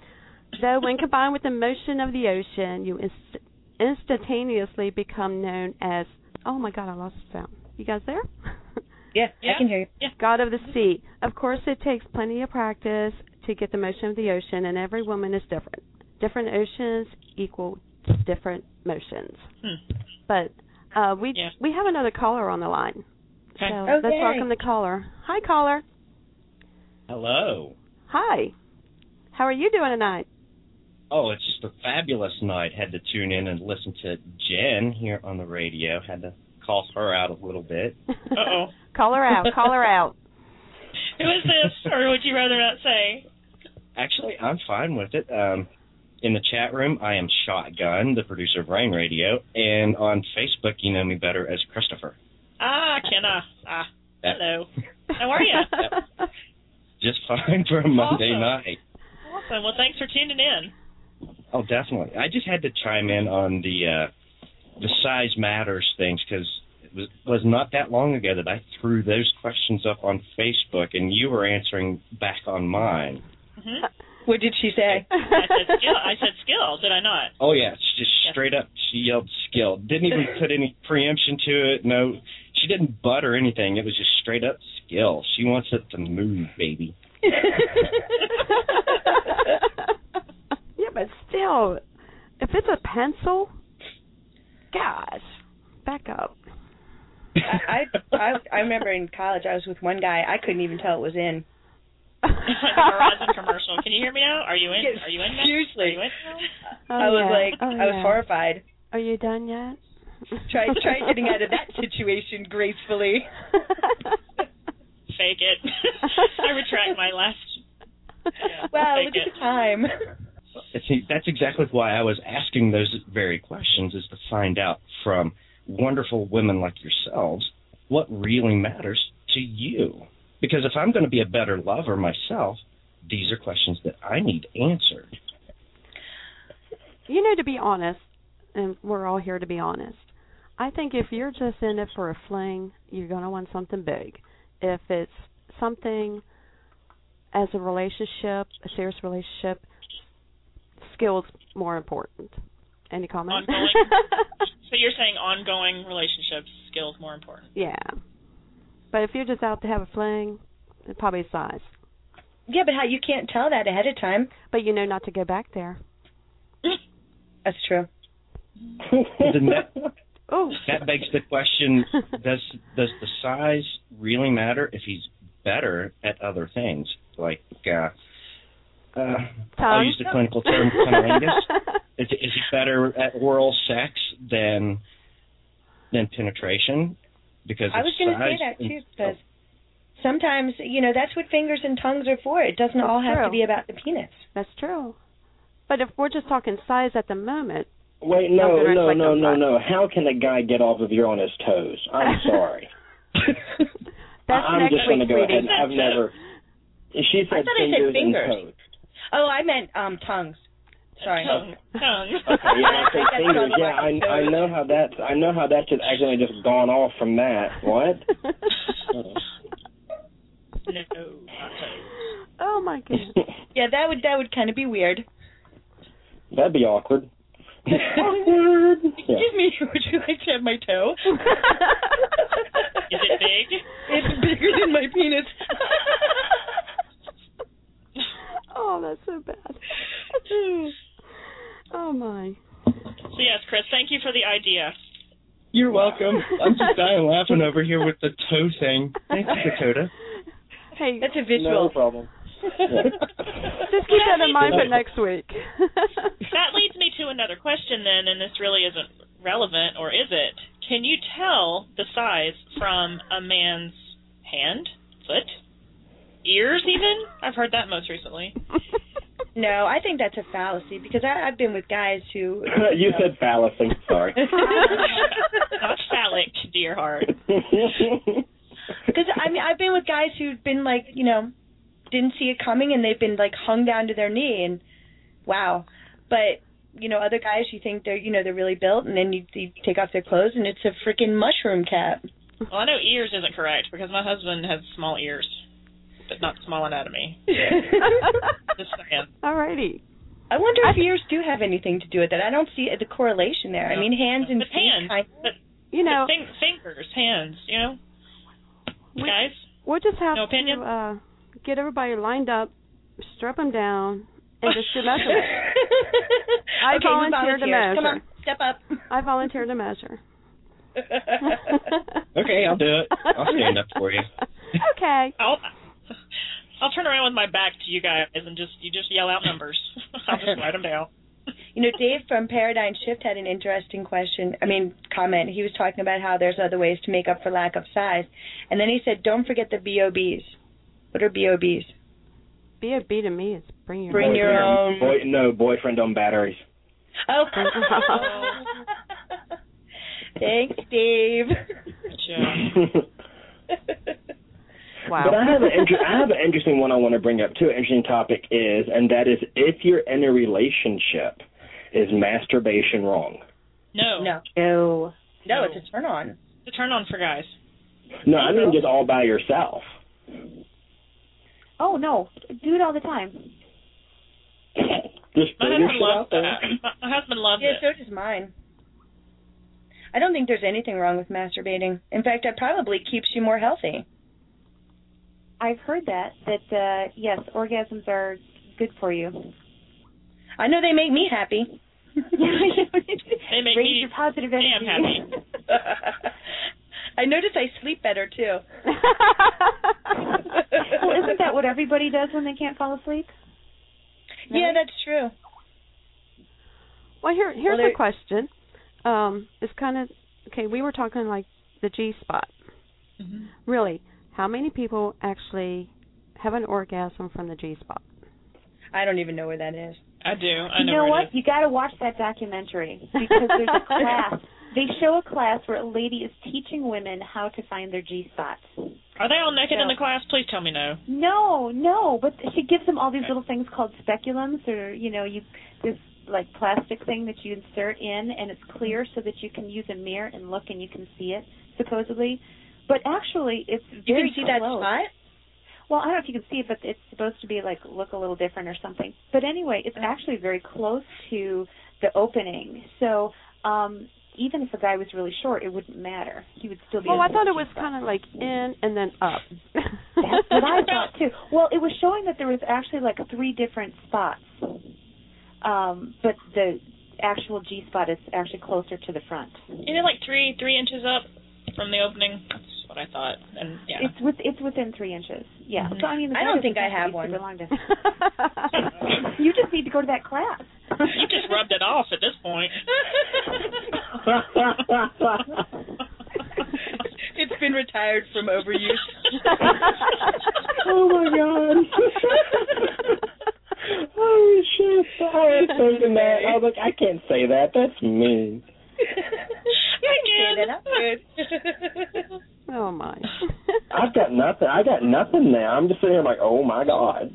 Speaker 3: Though when combined with the motion of the ocean, you inst- instantaneously become known as, oh my God, I lost the sound. You guys there?
Speaker 5: Yeah,
Speaker 4: Yeah.
Speaker 5: I can hear you.
Speaker 4: Yeah.
Speaker 3: God of the sea. Of course, it takes plenty of practice to get the motion of the ocean, and every woman is different. Different oceans equal different motions.
Speaker 4: Hmm.
Speaker 3: But uh, we
Speaker 4: Yeah.
Speaker 3: we have another caller on the line.
Speaker 4: Okay.
Speaker 3: So
Speaker 5: Oh,
Speaker 3: let's
Speaker 5: yay.
Speaker 3: welcome the caller. Hi, caller.
Speaker 12: Hello.
Speaker 3: Hi. How are you doing tonight?
Speaker 12: Oh, it's just a fabulous night. Had to tune in and listen to Jen here on the radio. Had to call her out a little bit.
Speaker 4: Uh-oh.
Speaker 3: Call her out. Call her out.
Speaker 4: Who is this, or would you rather not say?
Speaker 12: Actually, I'm fine with it. Um, in the chat room, I am Shotgun, the producer of Rain Radio, and on Facebook, you know me better as Christopher.
Speaker 4: Ah, Kenna. Ah,
Speaker 12: That-
Speaker 4: hello. How are you?
Speaker 12: Just fine for a Monday
Speaker 4: Awesome.
Speaker 12: night.
Speaker 4: Awesome. Well, thanks for tuning in.
Speaker 12: Oh, definitely. I just had to chime in on the uh, the size matters things because it was, was not that long ago that I threw those questions up on Facebook, and you were answering back on mine.
Speaker 4: Mm-hmm.
Speaker 5: What did she say?
Speaker 4: I said skill. I said skill. Did I not?
Speaker 12: Oh, yeah, it's just straight up, she yelled skill. Didn't even put any preemption to it. No, she didn't butt or anything. It was just straight up skill. She wants it to move, baby.
Speaker 3: Yeah, but still, if it's a pencil, gosh, back up.
Speaker 5: I, I I remember in college I was with one guy. I couldn't even tell it was in.
Speaker 4: The Verizon commercial. Can you hear me now? Are you in?
Speaker 5: Yes,
Speaker 4: Are you in now?
Speaker 5: seriously.
Speaker 4: Are you in now?
Speaker 3: Oh,
Speaker 5: I was
Speaker 3: yeah.
Speaker 5: like,
Speaker 3: Oh,
Speaker 5: I was
Speaker 3: yeah.
Speaker 5: horrified.
Speaker 3: Are you done yet?
Speaker 5: Try try getting out of that situation gracefully.
Speaker 4: Fake it. I retract my last. Yeah,
Speaker 5: Wow,
Speaker 4: fake
Speaker 5: look
Speaker 4: it.
Speaker 5: at the time.
Speaker 12: See, that's exactly why I was asking those very questions, is to find out from wonderful women like yourselves what really matters to you. Because if I'm going to be a better lover myself, these are questions that I need answered.
Speaker 3: You know, to be honest, and we're all here to be honest, I think if you're just in it for a fling, you're going to want something big. If it's something as a relationship, a serious relationship, skill's more important. Any comment?
Speaker 4: Ongoing. So you're saying ongoing relationships, skills more important.
Speaker 3: Yeah. But if you're just out to have a fling, it's probably size.
Speaker 5: Yeah, but how you can't tell that ahead of time.
Speaker 3: But you know not to go back there.
Speaker 5: That's true.
Speaker 12: Then that,
Speaker 3: Oh.
Speaker 12: that begs the question, does does the size really matter if he's better at other things? Like, uh, uh, I'll use the clinical term cunnilingus. Is, is he better at oral sex than than penetration? Because
Speaker 5: I was
Speaker 12: going
Speaker 5: to say that too, because sometimes, you know, that's what fingers and tongues are for. It doesn't
Speaker 3: That's
Speaker 5: all have
Speaker 3: true.
Speaker 5: to be about the penis.
Speaker 3: That's true. But if we're just talking size at the moment,
Speaker 7: Wait, no,
Speaker 3: Younger
Speaker 7: no,
Speaker 3: like
Speaker 7: no,
Speaker 3: a
Speaker 7: no,
Speaker 3: butt.
Speaker 7: no. How can a guy get off if you're on his toes? I'm sorry.
Speaker 3: that's
Speaker 7: I'm
Speaker 3: next
Speaker 7: just going to
Speaker 3: week,
Speaker 7: go ahead.
Speaker 3: sweetie.
Speaker 7: I've never. She
Speaker 5: I
Speaker 7: said
Speaker 5: thought I
Speaker 7: fingers,
Speaker 5: said fingers.
Speaker 7: and toes.
Speaker 5: Oh, I meant um tongues. Sorry.
Speaker 4: Tongue. Tongue.
Speaker 7: Okay, yeah, I said
Speaker 5: I think
Speaker 7: fingers.
Speaker 5: that's
Speaker 7: Yeah, I,
Speaker 5: on
Speaker 7: I know how that's. I know how that's just accidentally just gone off from that. What?
Speaker 4: No, not toes.
Speaker 3: Oh my goodness.
Speaker 5: Yeah, that would that would kind of be weird.
Speaker 7: That'd be awkward. Awkward. Yeah.
Speaker 5: Excuse me, would you like to have my toe?
Speaker 4: Is it big?
Speaker 5: It's bigger than my penis.
Speaker 3: Oh, that's so bad. Oh my.
Speaker 4: So yes, Chris, thank you for the idea.
Speaker 12: You're welcome. I'm just dying laughing over here with the toe thing. Thank you, Dakota.
Speaker 3: Hey,
Speaker 5: That's a visual.
Speaker 7: No problem.
Speaker 3: just keep that in mind for next week.
Speaker 4: That leads me to another question then, and this really isn't relevant, or is it? Can you tell the size from a man's hand, foot, ears even? I've heard that most recently.
Speaker 5: No, I think that's a fallacy because I, I've been with guys who.
Speaker 7: You said fallacy. Sorry.
Speaker 4: Not phallic, dear heart.
Speaker 5: Because I mean, I've been with guys who've been like, you know, didn't see it coming, and they've been like hung down to their knee, and wow. But you know, other guys, you think they're, you know, they're really built, and then you, you take off their clothes, and it's a freaking mushroom cap.
Speaker 4: Well, I know ears isn't correct because my husband has small ears, but not small anatomy. Just saying.
Speaker 3: Alrighty.
Speaker 5: I wonder if ears do have anything to do with it. I don't see the correlation there. No. I mean, hands and
Speaker 4: but
Speaker 5: feet.
Speaker 4: Hands,
Speaker 5: kind
Speaker 4: but,
Speaker 3: you know,
Speaker 4: but think, fingers, hands. You know,
Speaker 3: we,
Speaker 4: guys.
Speaker 3: We'll just have
Speaker 4: no opinion?
Speaker 3: to uh, get everybody lined up, strap them down, and just do measurement. I
Speaker 5: okay,
Speaker 3: volunteer to measure.
Speaker 5: Come on, step up.
Speaker 3: I volunteer to measure.
Speaker 12: Okay, I'll do it. I'll stand up for you.
Speaker 3: Okay.
Speaker 4: I'll I'll turn around with my back to you guys and just you just yell out numbers. I'll just write them down.
Speaker 5: You know, Dave from Paradigm Shift had an interesting question. I mean, comment. He was talking about how there's other ways to make up for lack of size, and then he said, "Don't forget the B O Bs." What are B O Bs?
Speaker 3: B O B to me is bring your
Speaker 5: bring
Speaker 3: own.
Speaker 5: your own.
Speaker 7: Boy, no, boyfriend on batteries.
Speaker 5: Oh. Thanks, Dave.
Speaker 3: Wow.
Speaker 7: But I have an inter- I have an interesting one I want to bring up too. An interesting topic is, and that is, if you're in a relationship, is masturbation wrong?
Speaker 4: No.
Speaker 5: No.
Speaker 8: No.
Speaker 5: No, it's a turn on.
Speaker 4: It's a turn on for guys.
Speaker 7: No, I mean just all by yourself.
Speaker 8: Oh no, do it all the time.
Speaker 7: Just
Speaker 4: My
Speaker 7: throw your
Speaker 4: husband
Speaker 7: shit
Speaker 4: loves
Speaker 7: out there.
Speaker 4: that. My, my husband loves
Speaker 5: yeah,
Speaker 4: it.
Speaker 5: so does mine. I don't think there's anything wrong with masturbating. In fact, it probably keeps you more healthy.
Speaker 8: I've heard that, that, uh, yes, orgasms are good for you.
Speaker 5: I know they make me happy.
Speaker 4: They make
Speaker 8: Raise
Speaker 4: me
Speaker 8: your positive energy.
Speaker 4: damn happy.
Speaker 5: I notice I sleep better, too.
Speaker 8: Well, isn't that what everybody does when they can't fall asleep?
Speaker 5: Really? Yeah, that's true.
Speaker 3: Well, here here's
Speaker 5: well,
Speaker 3: a question. Um, it's kind of, okay, we were talking like the G-spot.
Speaker 4: Mm-hmm.
Speaker 3: Really, how many people actually have an orgasm from the G-spot?
Speaker 5: I don't even know where that is.
Speaker 4: I do. I
Speaker 8: you
Speaker 4: know,
Speaker 8: know
Speaker 4: where
Speaker 8: what?
Speaker 4: it is.
Speaker 8: You got to watch that documentary because there's a class. They show a class where a lady is teaching women how to find their G-spots.
Speaker 4: Are they all naked
Speaker 8: so,
Speaker 4: in the class? Please tell me no.
Speaker 8: No, no. But she gives them all these little things called speculums, or you know, you this like plastic thing that you insert in, and it's clear so that you can use a mirror and look and you can see it supposedly. But actually, it's very
Speaker 5: You can see
Speaker 8: close.
Speaker 5: that spot?
Speaker 8: Well, I don't know if you can see it, but it's supposed to be like look a little different or something. But anyway, it's actually very close to the opening. So um, even if a guy was really short, it wouldn't matter. He would still be.
Speaker 3: Oh, I thought it
Speaker 8: was
Speaker 3: kind of like in and then up.
Speaker 8: That's what I thought too. Well, it was showing that there was actually like three different spots, um, but the actual G spot is actually closer to the front.
Speaker 4: Isn't it like three three inches up from the opening? That's what I thought. And yeah,
Speaker 8: it's with it's within three inches. Yeah.
Speaker 4: Mm-hmm.
Speaker 8: So I mean, the
Speaker 5: I don't think I have one.
Speaker 8: You just need to go to that class.
Speaker 4: You just rubbed it off at this point.
Speaker 5: It's been retired from overuse.
Speaker 7: Oh my god. Oh shit. I was thinking that. I was like, I can't say that. That's mean.
Speaker 5: I can. I'm good.
Speaker 3: Oh my.
Speaker 7: I've got nothing. I got nothing now. I'm just sitting here like, oh my god.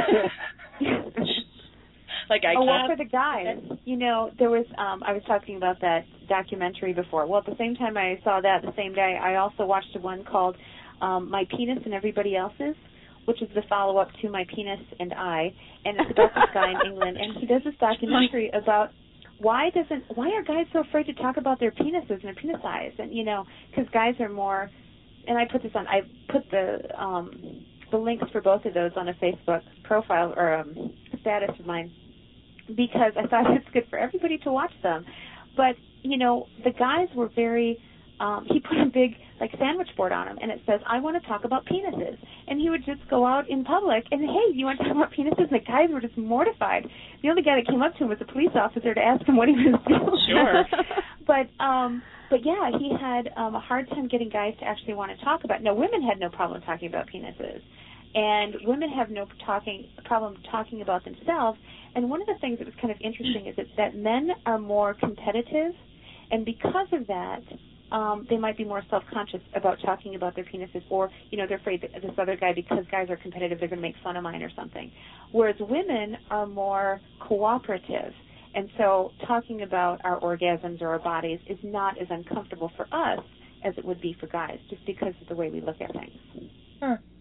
Speaker 5: Like I
Speaker 8: oh,
Speaker 5: can't.
Speaker 8: well, for the guys, you know, there was, um, I was talking about that documentary before. Well, at the same time I saw that, the same day, I also watched one called um, My Penis and Everybody Else's, which is the follow-up to My Penis and I, and it's about this guy in England, and he does this documentary about why doesn't, why are guys so afraid to talk about their penises and their penis size? And, you know, because guys are more, and I put this on, I put the, um, the links for both of those on a Facebook profile or um, status of mine, because I thought it's good for everybody to watch them. But, you know, the guys were very, um, he put a big, like, sandwich board on him, and it says, I want to talk about penises. And he would just go out in public and, hey, you want to talk about penises? And the guys were just mortified. The only guy that came up to him was a police officer to ask him what he was doing.
Speaker 4: Sure.
Speaker 8: but, um, but, yeah, he had um, a hard time getting guys to actually want to talk about it. Now, women had no problem talking about penises. And women have no talking problem talking about themselves. And one of the things that was kind of interesting is that, that men are more competitive, and because of that, um, they might be more self-conscious about talking about their penises, or, you know, they're afraid that this other guy, because guys are competitive, they're going to make fun of mine or something. Whereas women are more cooperative. And so talking about our orgasms or our bodies is not as uncomfortable for us as it would be for guys, just because of the way we look at things.
Speaker 5: Huh.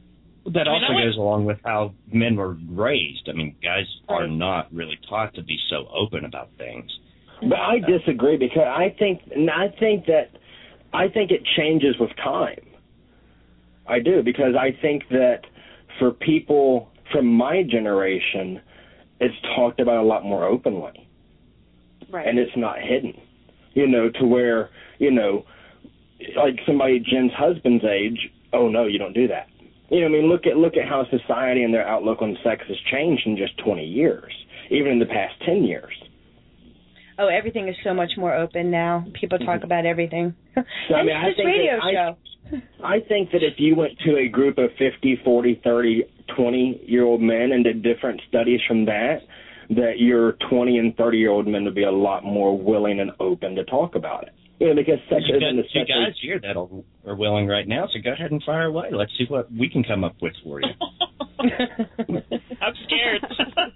Speaker 12: That
Speaker 4: I mean,
Speaker 12: also
Speaker 4: I would-
Speaker 12: goes along with how men were raised. I mean, guys are not really taught to be so open about things.
Speaker 7: But I disagree because I think and I think that I think it changes with time. I do, because I think that for people from my generation, it's talked about a lot more openly.
Speaker 8: Right.
Speaker 7: And it's not hidden. You know, to where, you know, like somebody Jen's husband's age, oh no, you don't do that. You know, I mean, look at look at how society and their outlook on sex has changed in just twenty years, even in the past ten years.
Speaker 5: Oh, everything is so much more open now. People talk
Speaker 7: Mm-hmm.
Speaker 5: about everything.
Speaker 7: So, I
Speaker 5: and
Speaker 7: mean, I
Speaker 5: this
Speaker 7: think
Speaker 5: radio
Speaker 7: that
Speaker 5: show.
Speaker 7: I, I think that if you went to a group of fifty, forty, thirty, twenty-year-old men and did different studies from that, that your twenty and thirty-year-old men would be a lot more willing and open to talk about it. You know, because sex
Speaker 12: You've
Speaker 7: isn't
Speaker 12: got two
Speaker 7: especially...
Speaker 12: guys here that are willing right now, so go ahead and fire away. Let's see what we can come up with for you.
Speaker 4: I'm scared.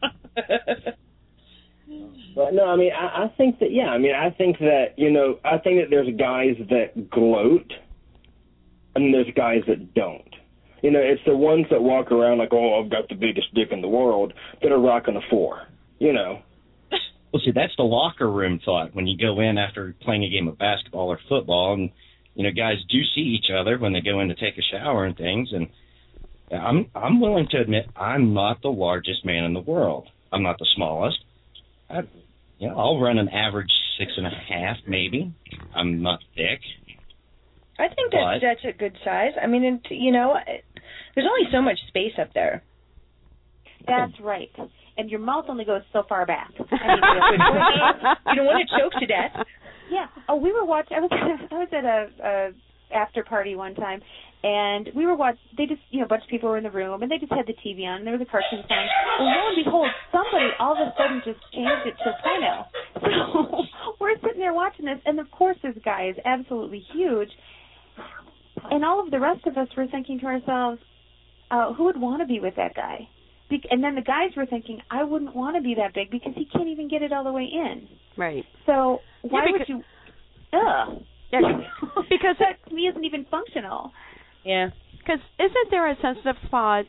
Speaker 7: But no, I mean, I, I think that, yeah, I mean, I think that, you know, I think that there's guys that gloat and there's guys that don't. You know, it's the ones that walk around like, oh, I've got the biggest dick in the world, that are rocking a four, you know.
Speaker 12: Well, see, that's the locker room thought when you go in after playing a game of basketball or football, and, you know, guys do see each other when they go in to take a shower and things, and I'm I'm willing to admit I'm not the largest man in the world. I'm not the smallest. I, you know, I'll run an average six and a half, maybe. I'm not thick.
Speaker 5: I think that's, that's a good size. I mean, it, you know, it, there's only so much space up there.
Speaker 8: That's right. And your mouth only goes so far back. I mean,
Speaker 5: you don't want to choke to death.
Speaker 8: Yeah. Oh, we were watching. I was I was at a, a after party one time, and we were watching. They just, you know, a bunch of people were in the room, and they just had the T V on, and there was a cartoon on. Well, lo and behold, somebody all of a sudden just changed it to a porno. So we're sitting there watching this, and of course this guy is absolutely huge, and all of the rest of us were thinking to ourselves, uh, who would want to be with that guy? Be- and then the guys were thinking, I wouldn't want to be that big because he can't even get it all the way in.
Speaker 3: Right.
Speaker 8: So why
Speaker 3: yeah,
Speaker 8: would you? Ugh.
Speaker 3: Yeah, because
Speaker 8: that to me isn't even functional.
Speaker 5: Yeah.
Speaker 3: Because isn't there a sensitive spot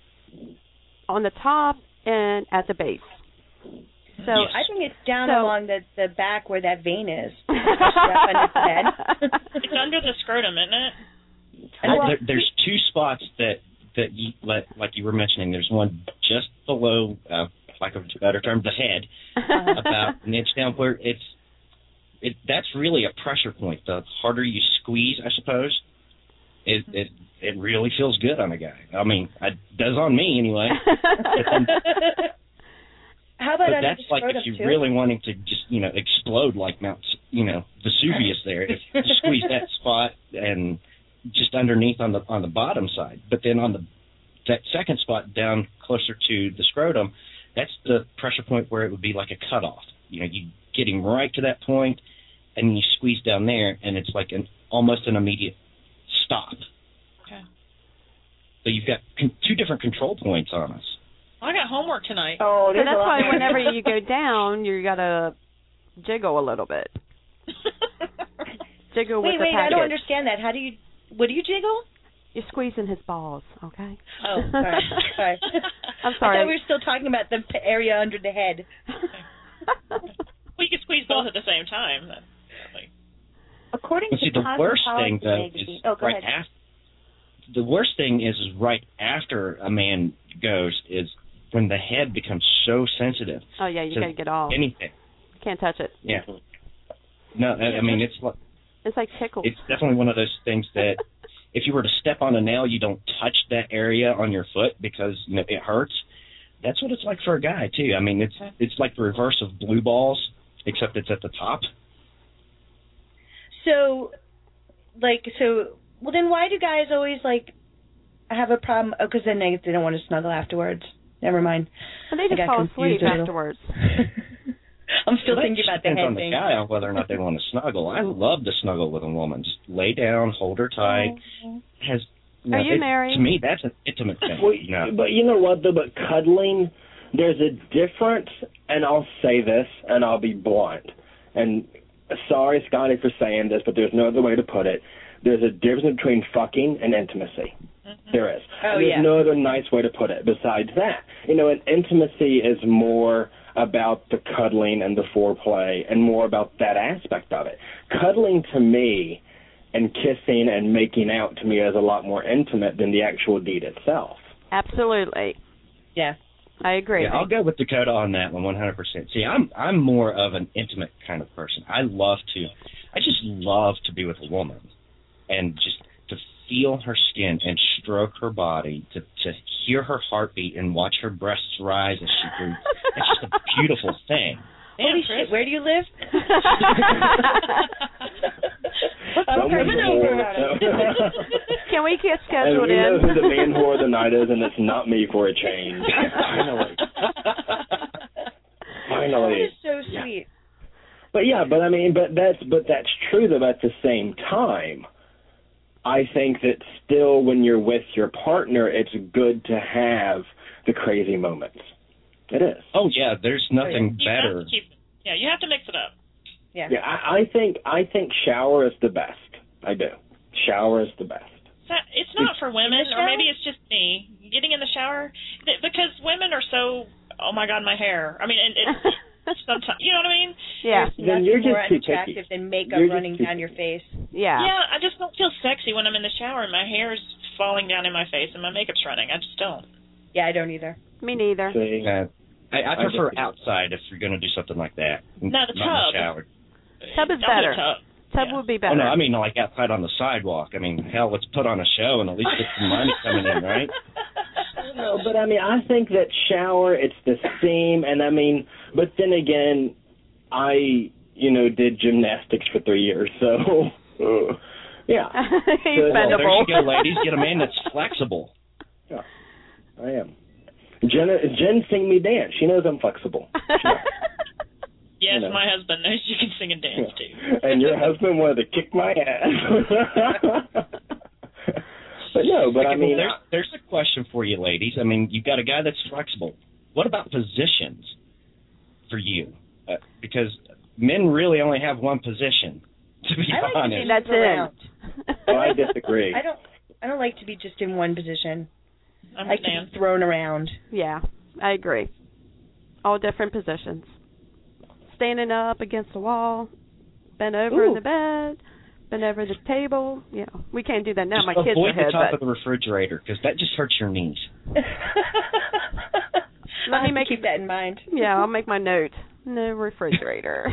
Speaker 3: on the top and at the base? So
Speaker 5: yes. I think it's down
Speaker 3: so,
Speaker 5: along the the back where that vein is. Under the head.
Speaker 4: It's under the scrotum, isn't it?
Speaker 12: Well, there, there's two spots that that you, like, like you were mentioning. There's one just below, uh, like a better term, the head, about an inch down, where it's it. That's really a pressure point. The harder you squeeze, I suppose, it it it really feels good on a guy. I mean, it does on me anyway. then,
Speaker 5: How about
Speaker 12: but
Speaker 5: under
Speaker 12: that's
Speaker 5: the
Speaker 12: like if
Speaker 5: scrotum,
Speaker 12: you're
Speaker 5: too?
Speaker 12: really wanting to just, you know, explode like Mount, you know, Vesuvius there. If you squeeze that spot and just underneath on the on the bottom side, but then on the that second spot down closer to the scrotum, that's the pressure point where it would be like a cutoff. You know, you get him right to that point, and you squeeze down there, and it's like an almost an immediate stop.
Speaker 4: Okay.
Speaker 12: So you've got con- two different control points on us.
Speaker 4: I got homework tonight.
Speaker 8: Oh,
Speaker 3: so that's why whenever you go down, you gotta jiggle a little bit. Jiggle with
Speaker 5: wait,
Speaker 3: the
Speaker 5: wait,
Speaker 3: package.
Speaker 5: I don't understand that. How do you? What do you jiggle?
Speaker 3: You're squeezing his balls, okay?
Speaker 5: Oh, sorry. sorry.
Speaker 3: I'm sorry.
Speaker 5: I thought we were still talking about the p- area under the head.
Speaker 4: Well, you can squeeze both at the same time. Then.
Speaker 8: According
Speaker 12: Well, see,
Speaker 8: to
Speaker 12: the worst thing, though,
Speaker 8: magazine.
Speaker 12: is
Speaker 8: oh, go
Speaker 12: right
Speaker 8: ahead.
Speaker 12: after. The worst thing is, is right after a man goes is when the head becomes so sensitive.
Speaker 3: Oh yeah, you
Speaker 12: to
Speaker 3: gotta get off.
Speaker 12: anything.
Speaker 3: You can't touch it.
Speaker 12: Yeah. No, I, I mean it's like
Speaker 3: it's like tickles.
Speaker 12: It's definitely one of those things that if you were to step on a nail, you don't touch that area on your foot because you know it hurts. That's what it's like for a guy too. I mean, it's it's like the reverse of blue balls, except it's at the top.
Speaker 5: So, like, so, well, then why do guys always, like, have a problem? Oh, because then they, they don't want to snuggle afterwards. Never mind.
Speaker 3: And they just
Speaker 5: I got
Speaker 3: fall asleep
Speaker 5: confused a little.
Speaker 3: afterwards.
Speaker 5: I'm still
Speaker 12: Well,
Speaker 5: thinking
Speaker 12: that
Speaker 5: about the
Speaker 12: depends
Speaker 5: head
Speaker 12: on
Speaker 5: thing.
Speaker 12: the guy on whether or not they want to snuggle. I love to snuggle with a woman. Just lay down, hold her tight.
Speaker 5: Oh.
Speaker 12: Has you
Speaker 3: Are
Speaker 12: know,
Speaker 3: you
Speaker 12: it,
Speaker 3: married?
Speaker 12: To me, that's an intimate thing.
Speaker 7: Well,
Speaker 12: you know?
Speaker 7: But you know what, though? But cuddling, there's a difference, and I'll say this, and I'll be blunt. And sorry, Scotty, for saying this, but there's no other way to put it. There's a difference between fucking and intimacy.
Speaker 5: Mm-hmm.
Speaker 7: There is.
Speaker 5: Oh,
Speaker 7: There's
Speaker 5: yeah.
Speaker 7: no other nice way to put it besides that. You know, and intimacy is more about the cuddling and the foreplay and more about that aspect of it. Cuddling to me and kissing and making out to me is a lot more intimate than the actual deed itself.
Speaker 3: Absolutely.
Speaker 5: Yeah.
Speaker 3: I agree.
Speaker 12: Yeah, I'll go with Dakota on that one, one hundred percent. See, I'm I'm more of an intimate kind of person. I love to, I just love to be with a woman and just to feel her skin and stroke her body, to to hear her heartbeat and watch her breasts rise as she breathes. It's just a beautiful thing.
Speaker 5: Holy shit, where do you live?
Speaker 7: I'm
Speaker 5: coming over.
Speaker 3: Can we get
Speaker 7: And
Speaker 3: scheduled
Speaker 7: we know
Speaker 3: in?
Speaker 7: who the man whore of the night is, and it's not me for a change. Finally. Finally.
Speaker 5: That is so sweet.
Speaker 7: But yeah, but I mean, but that's but that's true though. At the same time, I think that still, when you're with your partner, it's good to have the crazy moments. It is.
Speaker 12: Oh yeah, there's nothing
Speaker 4: You
Speaker 12: better.
Speaker 4: have to keep, yeah, you have to mix it up.
Speaker 5: Yeah.
Speaker 7: Yeah, I, I think I think shower is the best. I do. Shower is the best.
Speaker 4: That, it's not for women, or maybe it's just me getting in the shower, th- because women are so, oh my God, my hair. I mean, it, it, sometimes, you know what I mean?
Speaker 3: Yeah.
Speaker 5: There's
Speaker 7: Then
Speaker 5: nothing
Speaker 7: you're just
Speaker 5: more
Speaker 7: too
Speaker 5: unattractive
Speaker 7: picky.
Speaker 5: than makeup
Speaker 7: You're just
Speaker 5: running
Speaker 7: too
Speaker 5: down your face.
Speaker 3: Yeah.
Speaker 4: Yeah, I just don't feel sexy when I'm in the shower and my hair's falling down in my face and my makeup's running. I just don't.
Speaker 5: Yeah, I don't either.
Speaker 3: Me neither.
Speaker 7: See?
Speaker 12: Uh, I, I
Speaker 7: I
Speaker 12: prefer
Speaker 7: just-
Speaker 12: outside if you're going to do something like that.
Speaker 4: No, the
Speaker 12: Not in the
Speaker 4: tub.
Speaker 12: shower.
Speaker 3: Tub is
Speaker 4: I'll do
Speaker 3: better.
Speaker 4: Tub,
Speaker 3: Tub
Speaker 4: yeah.
Speaker 3: would be
Speaker 12: Oh,
Speaker 3: better.
Speaker 12: no, I mean like outside on the sidewalk. I mean, hell, let's put on a show and at least get some money coming in, right?
Speaker 7: No, but I mean, I think that shower, it's the steam, and I mean, but then again, I, you know, did gymnastics for three years, so, uh, yeah.
Speaker 3: He's
Speaker 7: Good.
Speaker 12: Well, there
Speaker 3: bendable.
Speaker 12: you go, ladies. Get a man that's flexible.
Speaker 7: Yeah, I am. Jen, Jen sing me dance. She knows I'm flexible. She knows.
Speaker 4: Yes,
Speaker 7: You know.
Speaker 4: my husband knows you can sing and dance too.
Speaker 7: And your husband wanted to kick my ass. But no, but
Speaker 12: Okay,
Speaker 7: I
Speaker 12: well,
Speaker 7: mean,
Speaker 12: there's, there's a question for you, ladies. I mean, you've got a guy that's flexible. What about positions for you? Uh, because men really only have one position, to be
Speaker 5: I like
Speaker 12: honest.
Speaker 5: to be
Speaker 3: That's
Speaker 5: moved
Speaker 3: it.
Speaker 5: around.
Speaker 7: well, I disagree.
Speaker 5: I don't. I don't like to be just in one position.
Speaker 4: I
Speaker 5: I like to
Speaker 4: understand.
Speaker 5: be thrown around.
Speaker 3: Yeah, I agree. All different positions. Standing up against the wall, bent over
Speaker 5: Ooh.
Speaker 3: in the bed, bent over the table. Yeah, we can't do that now.
Speaker 12: Just
Speaker 3: My kids
Speaker 12: avoid
Speaker 3: are
Speaker 12: the
Speaker 3: ahead,
Speaker 12: top
Speaker 3: but
Speaker 12: of the refrigerator because that just hurts your knees.
Speaker 3: Let me make
Speaker 5: keep that in mind.
Speaker 3: yeah, I'll make my note. No refrigerator.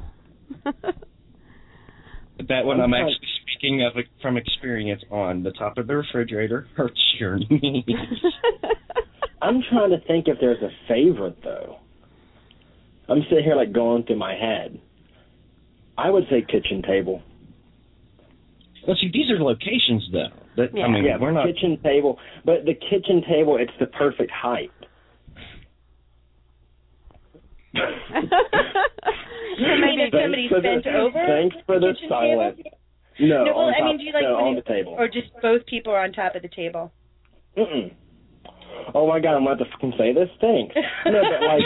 Speaker 12: That one
Speaker 7: I'm
Speaker 12: I'm
Speaker 7: trying-
Speaker 12: actually speaking of it from experience on. The top of the refrigerator hurts your knees.
Speaker 7: I'm trying to think if there's a favorite, though. I'm sitting here, like, going through my head. I would say kitchen table.
Speaker 12: Well, see, these are locations, though. That,
Speaker 3: Yeah.
Speaker 12: I mean,
Speaker 7: Yeah,
Speaker 12: we're not.
Speaker 7: kitchen table. But the kitchen table, it's the perfect height.
Speaker 5: You mean if somebody's
Speaker 7: for
Speaker 5: bent
Speaker 7: the,
Speaker 5: over
Speaker 7: Thanks for the
Speaker 5: kitchen
Speaker 7: silence.
Speaker 5: table?
Speaker 7: No,
Speaker 5: No, well,
Speaker 7: on
Speaker 5: I
Speaker 7: top,
Speaker 5: mean, do you like
Speaker 7: no,
Speaker 5: when
Speaker 7: on
Speaker 5: you-
Speaker 7: the table.
Speaker 5: Or just both people are on top of the table?
Speaker 7: Mm-mm. Oh, my God, I'm about to fucking say this. Thanks. No, but, like,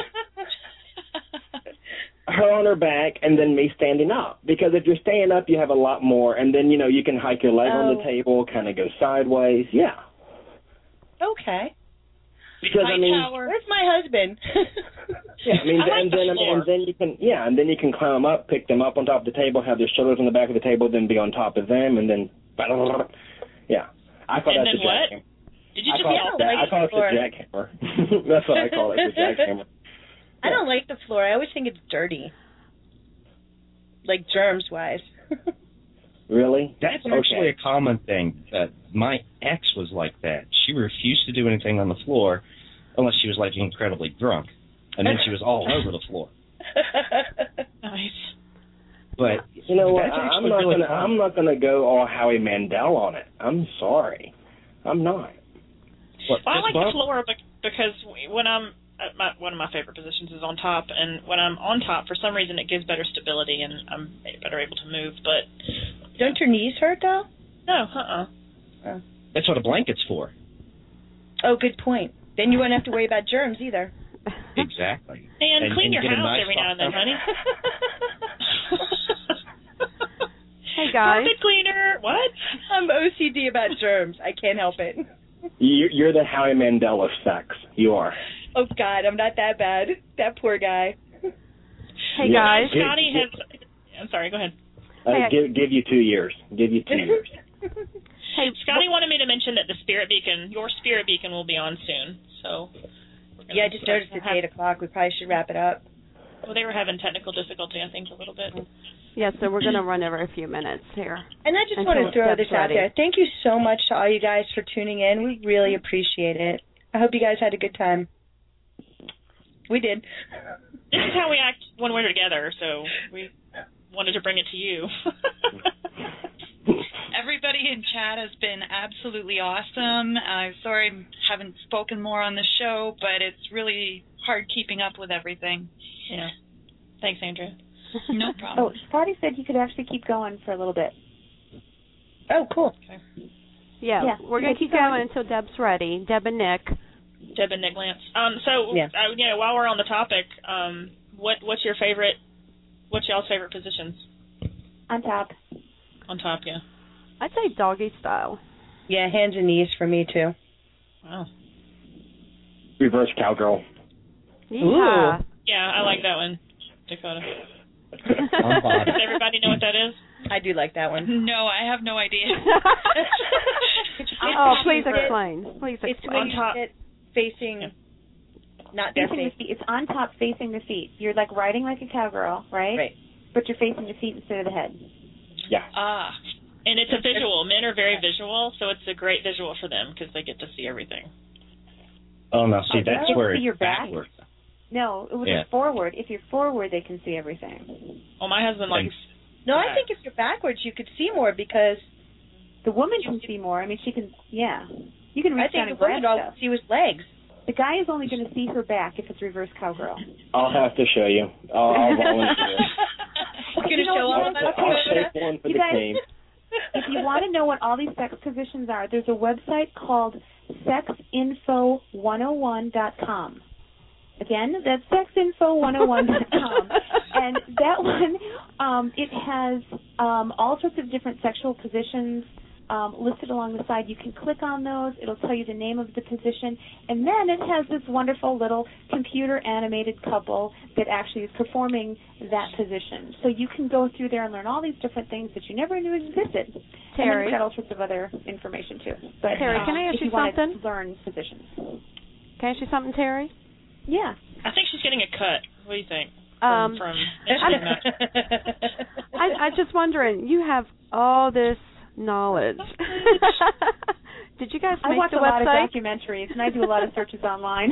Speaker 7: her on her back and then me standing up. Because if you're standing up, you have a lot more. And then, you know, you can hike your leg on the
Speaker 5: Oh.
Speaker 7: table, kind of go sideways. Yeah.
Speaker 5: Okay.
Speaker 7: Because, I mean,
Speaker 5: Where's my husband?
Speaker 7: yeah, I mean,
Speaker 4: I like
Speaker 7: and
Speaker 4: the
Speaker 7: then,
Speaker 4: floor.
Speaker 7: and then you can, yeah, and then you can climb up, pick them up on top of the table, have their shoulders on the back of the table, then be on top of them, and then, yeah. I call
Speaker 4: And
Speaker 7: that
Speaker 4: then
Speaker 7: the
Speaker 4: what?
Speaker 7: jackhammer.
Speaker 4: Did you
Speaker 7: I
Speaker 4: just
Speaker 7: call,
Speaker 5: Yeah,
Speaker 7: it,
Speaker 5: I
Speaker 7: that,
Speaker 5: like
Speaker 7: I call it
Speaker 5: floor.
Speaker 7: the jackhammer. That's what I call it, the jackhammer.
Speaker 5: I don't like the floor. I always think it's dirty. Like germs-wise.
Speaker 7: Really?
Speaker 12: That's
Speaker 7: Okay.
Speaker 12: actually a common thing. Uh, my ex was like that. She refused to do anything on the floor unless she was like incredibly drunk, and then she was all over the floor.
Speaker 4: Nice.
Speaker 12: But
Speaker 7: You know what?
Speaker 12: that's
Speaker 7: I- I'm
Speaker 12: actually
Speaker 7: not
Speaker 12: really
Speaker 7: gonna.
Speaker 12: common.
Speaker 7: I'm not gonna go all Howie Mandel on it. I'm sorry. I'm not.
Speaker 12: What,
Speaker 4: Well, I
Speaker 12: fist
Speaker 4: like
Speaker 12: bump?
Speaker 4: the floor bec- because when I'm at my, one of my favorite positions is on top, and when I'm on top, for some reason, it gives better stability and I'm better able to move. But
Speaker 5: Don't your knees hurt, though?
Speaker 4: no, uh-uh.
Speaker 5: Oh.
Speaker 12: That's what a blanket's for.
Speaker 5: Oh, good point. Then you won't have to worry about germs either.
Speaker 12: Exactly.
Speaker 4: And,
Speaker 12: And-
Speaker 4: clean
Speaker 12: and
Speaker 4: your
Speaker 12: you get a
Speaker 4: house
Speaker 12: nice
Speaker 4: every now and then,
Speaker 12: soft
Speaker 4: honey.
Speaker 3: Hey guys.
Speaker 4: Carpet cleaner. What?
Speaker 5: I'm O C D about germs. I can't help it.
Speaker 7: You're, you're the Howie Mandel of sex. You are.
Speaker 5: Oh, God, I'm not that bad. That poor guy.
Speaker 3: Hey,
Speaker 7: Yeah.
Speaker 3: guys.
Speaker 7: Give-
Speaker 4: Scotty
Speaker 7: give-
Speaker 4: has. I'm sorry. Go ahead.
Speaker 7: Uh,
Speaker 3: Hey, I-
Speaker 7: give, give you two years. Give you two years.
Speaker 3: Hey,
Speaker 4: Scotty wanted me to mention that the Spirit Beacon, your Spirit Beacon, will be on soon. So. we're gonna
Speaker 5: Yeah, I just noticed it's eight o'clock. We probably should wrap it up.
Speaker 4: Well, they were having technical difficulty, I think, a little bit.
Speaker 3: yeah, so we're going to run every few minutes here.
Speaker 5: And I just
Speaker 3: Until
Speaker 5: want to throw
Speaker 3: Steph's
Speaker 5: this out
Speaker 3: ready.
Speaker 5: there. Thank you so much to all you guys for tuning in. We really appreciate it. I hope you guys had a good time. We did.
Speaker 4: This is how we act when we're together, so we wanted to bring it to you.
Speaker 6: Everybody in chat has been absolutely awesome. I'm sorry I haven't spoken more on the show, but it's really hard keeping up with everything.
Speaker 4: Yeah. Thanks, Andrea.
Speaker 6: No problem.
Speaker 8: Oh, Scotty said you could actually keep going for a little bit.
Speaker 5: Oh, cool.
Speaker 4: Okay.
Speaker 3: Yeah,
Speaker 8: Yeah,
Speaker 3: we're going to
Speaker 8: keep
Speaker 3: keep going
Speaker 8: going.
Speaker 3: until Deb's ready. Deb and Nick.
Speaker 4: Deb and Nick Lance. Um, so,
Speaker 5: Yeah.
Speaker 4: uh, you know, while we're on the topic, um, what what's your favorite? What's y'all's favorite positions?
Speaker 8: On top.
Speaker 4: On top, yeah.
Speaker 3: I'd say doggy style.
Speaker 5: Yeah, hands and knees for me, too.
Speaker 4: Wow.
Speaker 7: Reverse cowgirl.
Speaker 3: Yeah.
Speaker 4: Yeah, I like that one, Dakota.
Speaker 12: On bottom.
Speaker 4: Does everybody know what that is?
Speaker 5: I do like that one.
Speaker 6: No, I have no idea.
Speaker 3: Oh, please explain. Please
Speaker 5: It's
Speaker 3: explain.
Speaker 5: when you sit facing, not their
Speaker 8: Facing the
Speaker 5: face.
Speaker 8: feet. It's on top facing the feet. You're like riding like a cowgirl, right?
Speaker 5: Right.
Speaker 8: But you're facing the feet instead of the head.
Speaker 7: Yeah.
Speaker 4: Ah. And it's a visual. Men are very visual, so it's a great visual for them because they get to see everything.
Speaker 12: Oh, no, see,
Speaker 8: Oh,
Speaker 12: that's
Speaker 8: they
Speaker 12: where
Speaker 8: see
Speaker 12: it's
Speaker 8: your back?
Speaker 12: backwards.
Speaker 8: No, it was
Speaker 12: Yeah.
Speaker 8: forward. If you're forward, they can see everything.
Speaker 4: Well, my husband likes.
Speaker 5: No, I think if you're backwards, you could see more because
Speaker 8: The woman can see more. I mean, she can, yeah. You can
Speaker 5: I
Speaker 8: reach down
Speaker 5: think
Speaker 8: and
Speaker 5: the woman
Speaker 8: grab
Speaker 5: all
Speaker 8: stuff.
Speaker 5: see was legs.
Speaker 8: The guy is only going to see her back if it's reverse cowgirl.
Speaker 7: I'll have to show you. I'll, I'll volunteer.
Speaker 5: You're
Speaker 8: You
Speaker 5: going to
Speaker 8: know
Speaker 5: show
Speaker 8: what,
Speaker 5: all
Speaker 8: you
Speaker 5: of
Speaker 8: guys-
Speaker 5: us?
Speaker 7: I'll take one for
Speaker 8: You
Speaker 7: the
Speaker 8: guys-
Speaker 7: team.
Speaker 8: If you want to know what all these sex positions are, there's a website called sex info one oh one dot com. Again, that's sex info one oh one dot com. And that one, um, it has um, all sorts of different sexual positions um, listed along the side. You can click on those. It'll tell you the name of the position. And then it has this wonderful little computer-animated couple that actually is performing that position. So you can go through there and learn all these different things that you never knew existed. And then
Speaker 3: Terry.
Speaker 8: it's got all sorts of other information, too. But,
Speaker 3: Terry,
Speaker 8: um,
Speaker 3: can I ask
Speaker 8: if
Speaker 3: you
Speaker 8: you want
Speaker 3: something?
Speaker 8: to learn positions.
Speaker 3: Can I ask you something, Terry?
Speaker 8: Yeah.
Speaker 4: I think she's getting a cut. What do you think?
Speaker 3: Um,
Speaker 4: From, from mentioning that.
Speaker 3: I, I'm just wondering, you have all this knowledge. Did you guys
Speaker 8: I
Speaker 3: make
Speaker 8: watch
Speaker 3: the
Speaker 8: a lot of
Speaker 3: website?
Speaker 8: documentaries, and I do a lot of searches online.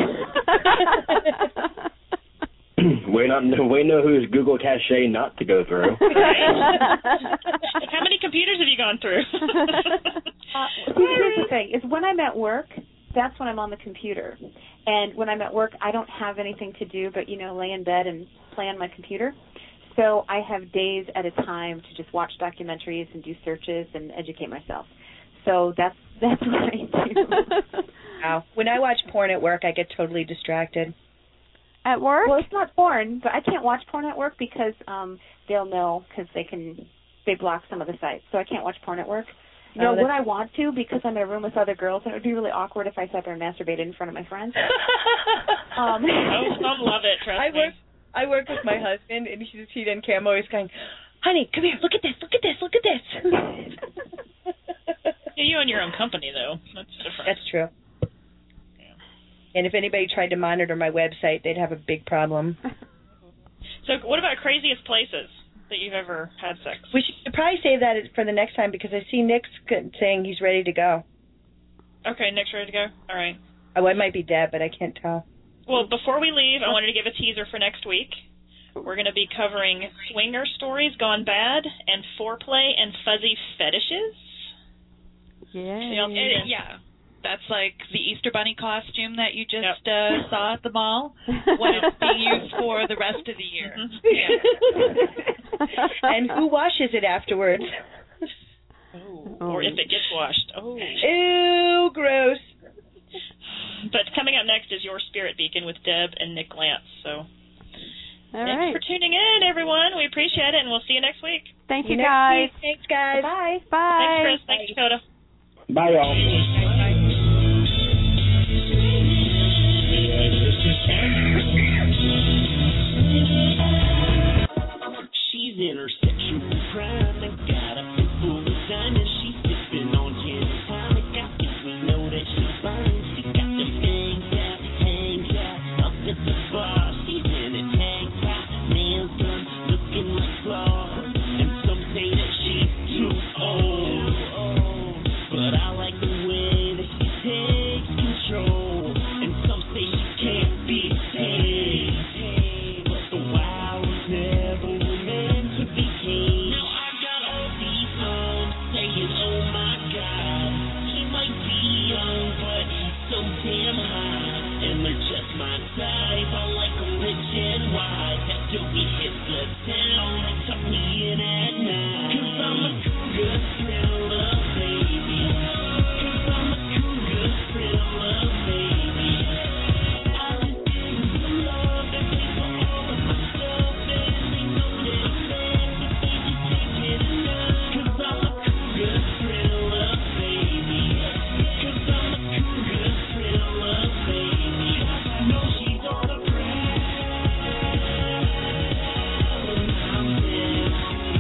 Speaker 7: we not we know who's Google Cache not to go through.
Speaker 4: How many computers have you gone through?
Speaker 8: uh, see, here's the thing: is when I'm at work, that's when I'm on the computer, and when I'm at work, I don't have anything to do but you know lay in bed and play on my computer. So I have days at a time to just watch documentaries and do searches and educate myself. So that's that's what I do.
Speaker 5: Wow. When I watch porn at work, I get totally distracted.
Speaker 3: At work?
Speaker 8: Well, it's not porn, but I can't watch porn at work because um they'll know because they can they block some of the sites, so I can't watch porn at work. You know,
Speaker 5: Oh, that's-
Speaker 8: would I want to because I'm in a room with other girls, and it would be really awkward if I sat there and masturbated in front of my friends. um,
Speaker 4: Oh, some love it, trust
Speaker 5: I
Speaker 4: me.
Speaker 5: work I work with my husband, and he's he doesn't care. I'm always going, honey, come here, look at this, look at this, look at this.
Speaker 4: Yeah, you own your own company, though. That's different.
Speaker 5: That's true. And if anybody tried to monitor my website, they'd have a big problem.
Speaker 4: So what about craziest places that you've ever had sex?
Speaker 5: We should probably save that for the next time because I see Nick's saying he's ready to go.
Speaker 4: Okay, Nick's ready to go? All right.
Speaker 5: Oh, it might be Deb, but I can't tell.
Speaker 4: Well, before we leave, I wanted to give a teaser for next week. We're going to be covering swinger stories gone bad and foreplay and fuzzy fetishes.
Speaker 3: Yeah.
Speaker 6: It- yeah. That's like the Easter Bunny costume that you just
Speaker 4: Yep.
Speaker 6: uh, saw at the mall when it's being used for the rest of the year.
Speaker 4: Mm-hmm.
Speaker 6: Yeah.
Speaker 5: And who washes it afterwards?
Speaker 4: Oh. Or if it gets washed. Oh.
Speaker 5: Ew, gross.
Speaker 4: But coming up next is Your Spirit Beacon with Deb and Nick Lance. So
Speaker 3: All
Speaker 4: thanks
Speaker 3: right.
Speaker 4: for tuning in, everyone. We appreciate it, and we'll see you next week.
Speaker 3: Thank
Speaker 5: See
Speaker 3: you,
Speaker 5: next
Speaker 3: guys.
Speaker 5: week. Thanks, guys.
Speaker 8: Bye.
Speaker 3: Bye.
Speaker 4: Thanks, Chris. Thanks, Dakota.
Speaker 7: Bye, y'all.
Speaker 13: in her sexual prime and got a pit full of diamonds. She's sipping on gin and tonic. I think we know that she's fine. She got them hangs out, hangs out up at the bar. She's in a tank top, nails done, looking like claws. And some say that she's too old, but I like the way that she takes control. And some say she can't be tamed, but the wild was never meant to be tamed. Now I've got all these moms saying, oh my God, he might be young, but he's so damn hot. And they're just my type. I like them rich and wise. After we hit the town, they tuck me in at night. Cause I'm a cougar thriller, baby. Cause I'm a cougar thriller, baby. I just dig the love that they put all of my stuff in. They know that I'm bad, but they just can't get enough. Cause I'm a cougar thriller, baby. Cause I'm a cougar thriller, baby. I know she's on the prowl, and I'm dead.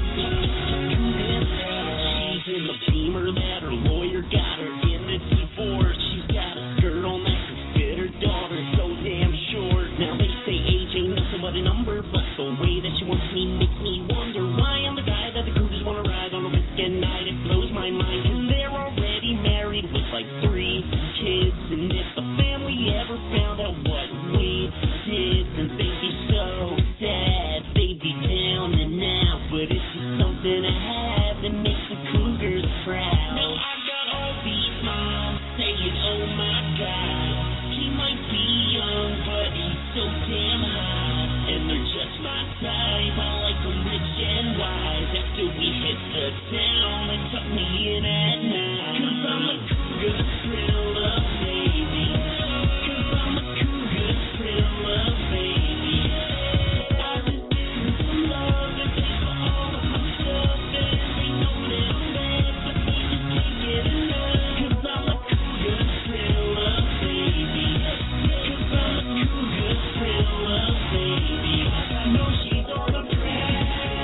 Speaker 13: She's in the Beamer that her lawyer got her in the divorce. She's got a skirt on that could fit her daughter so damn short. Now they say age ain't nothing but a number, but the way that she wants me makes me wonder why I'm the guy that the cougars wanna ride on a weekend night. It blows my mind, cause they're already married with like three kids. And if the family ever found out what we did, then they'd be so sad. They'd be down and out, but it's just something I have that makes the cougars proud. Now I've got all these moms saying, oh my God, he might be young, but he's so damn hot. And they're just my type. I like them rich and wise. After we hit the town, they tuck me in at night. Cause I'm a cougar thriller, baby. Cause I'm a cougar thriller, baby. I just dig the love that they put all of my stuff in. They know that I'm bad, but they just can't get enough. Cause I'm a cougar thriller, baby. Cause I'm a cougar thriller, baby. I know she's on the prowl,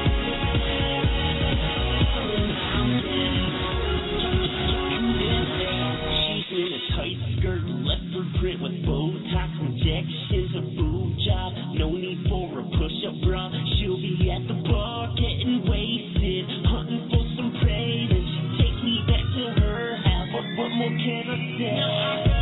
Speaker 13: and I'm dead. She's in a tight skirt, leopard print with Botox injections, a boob job. No need for a push-up bra. She'll be at the bar getting wasted, hunting for some prey. Then she takes me back to her house. What, what more can I say?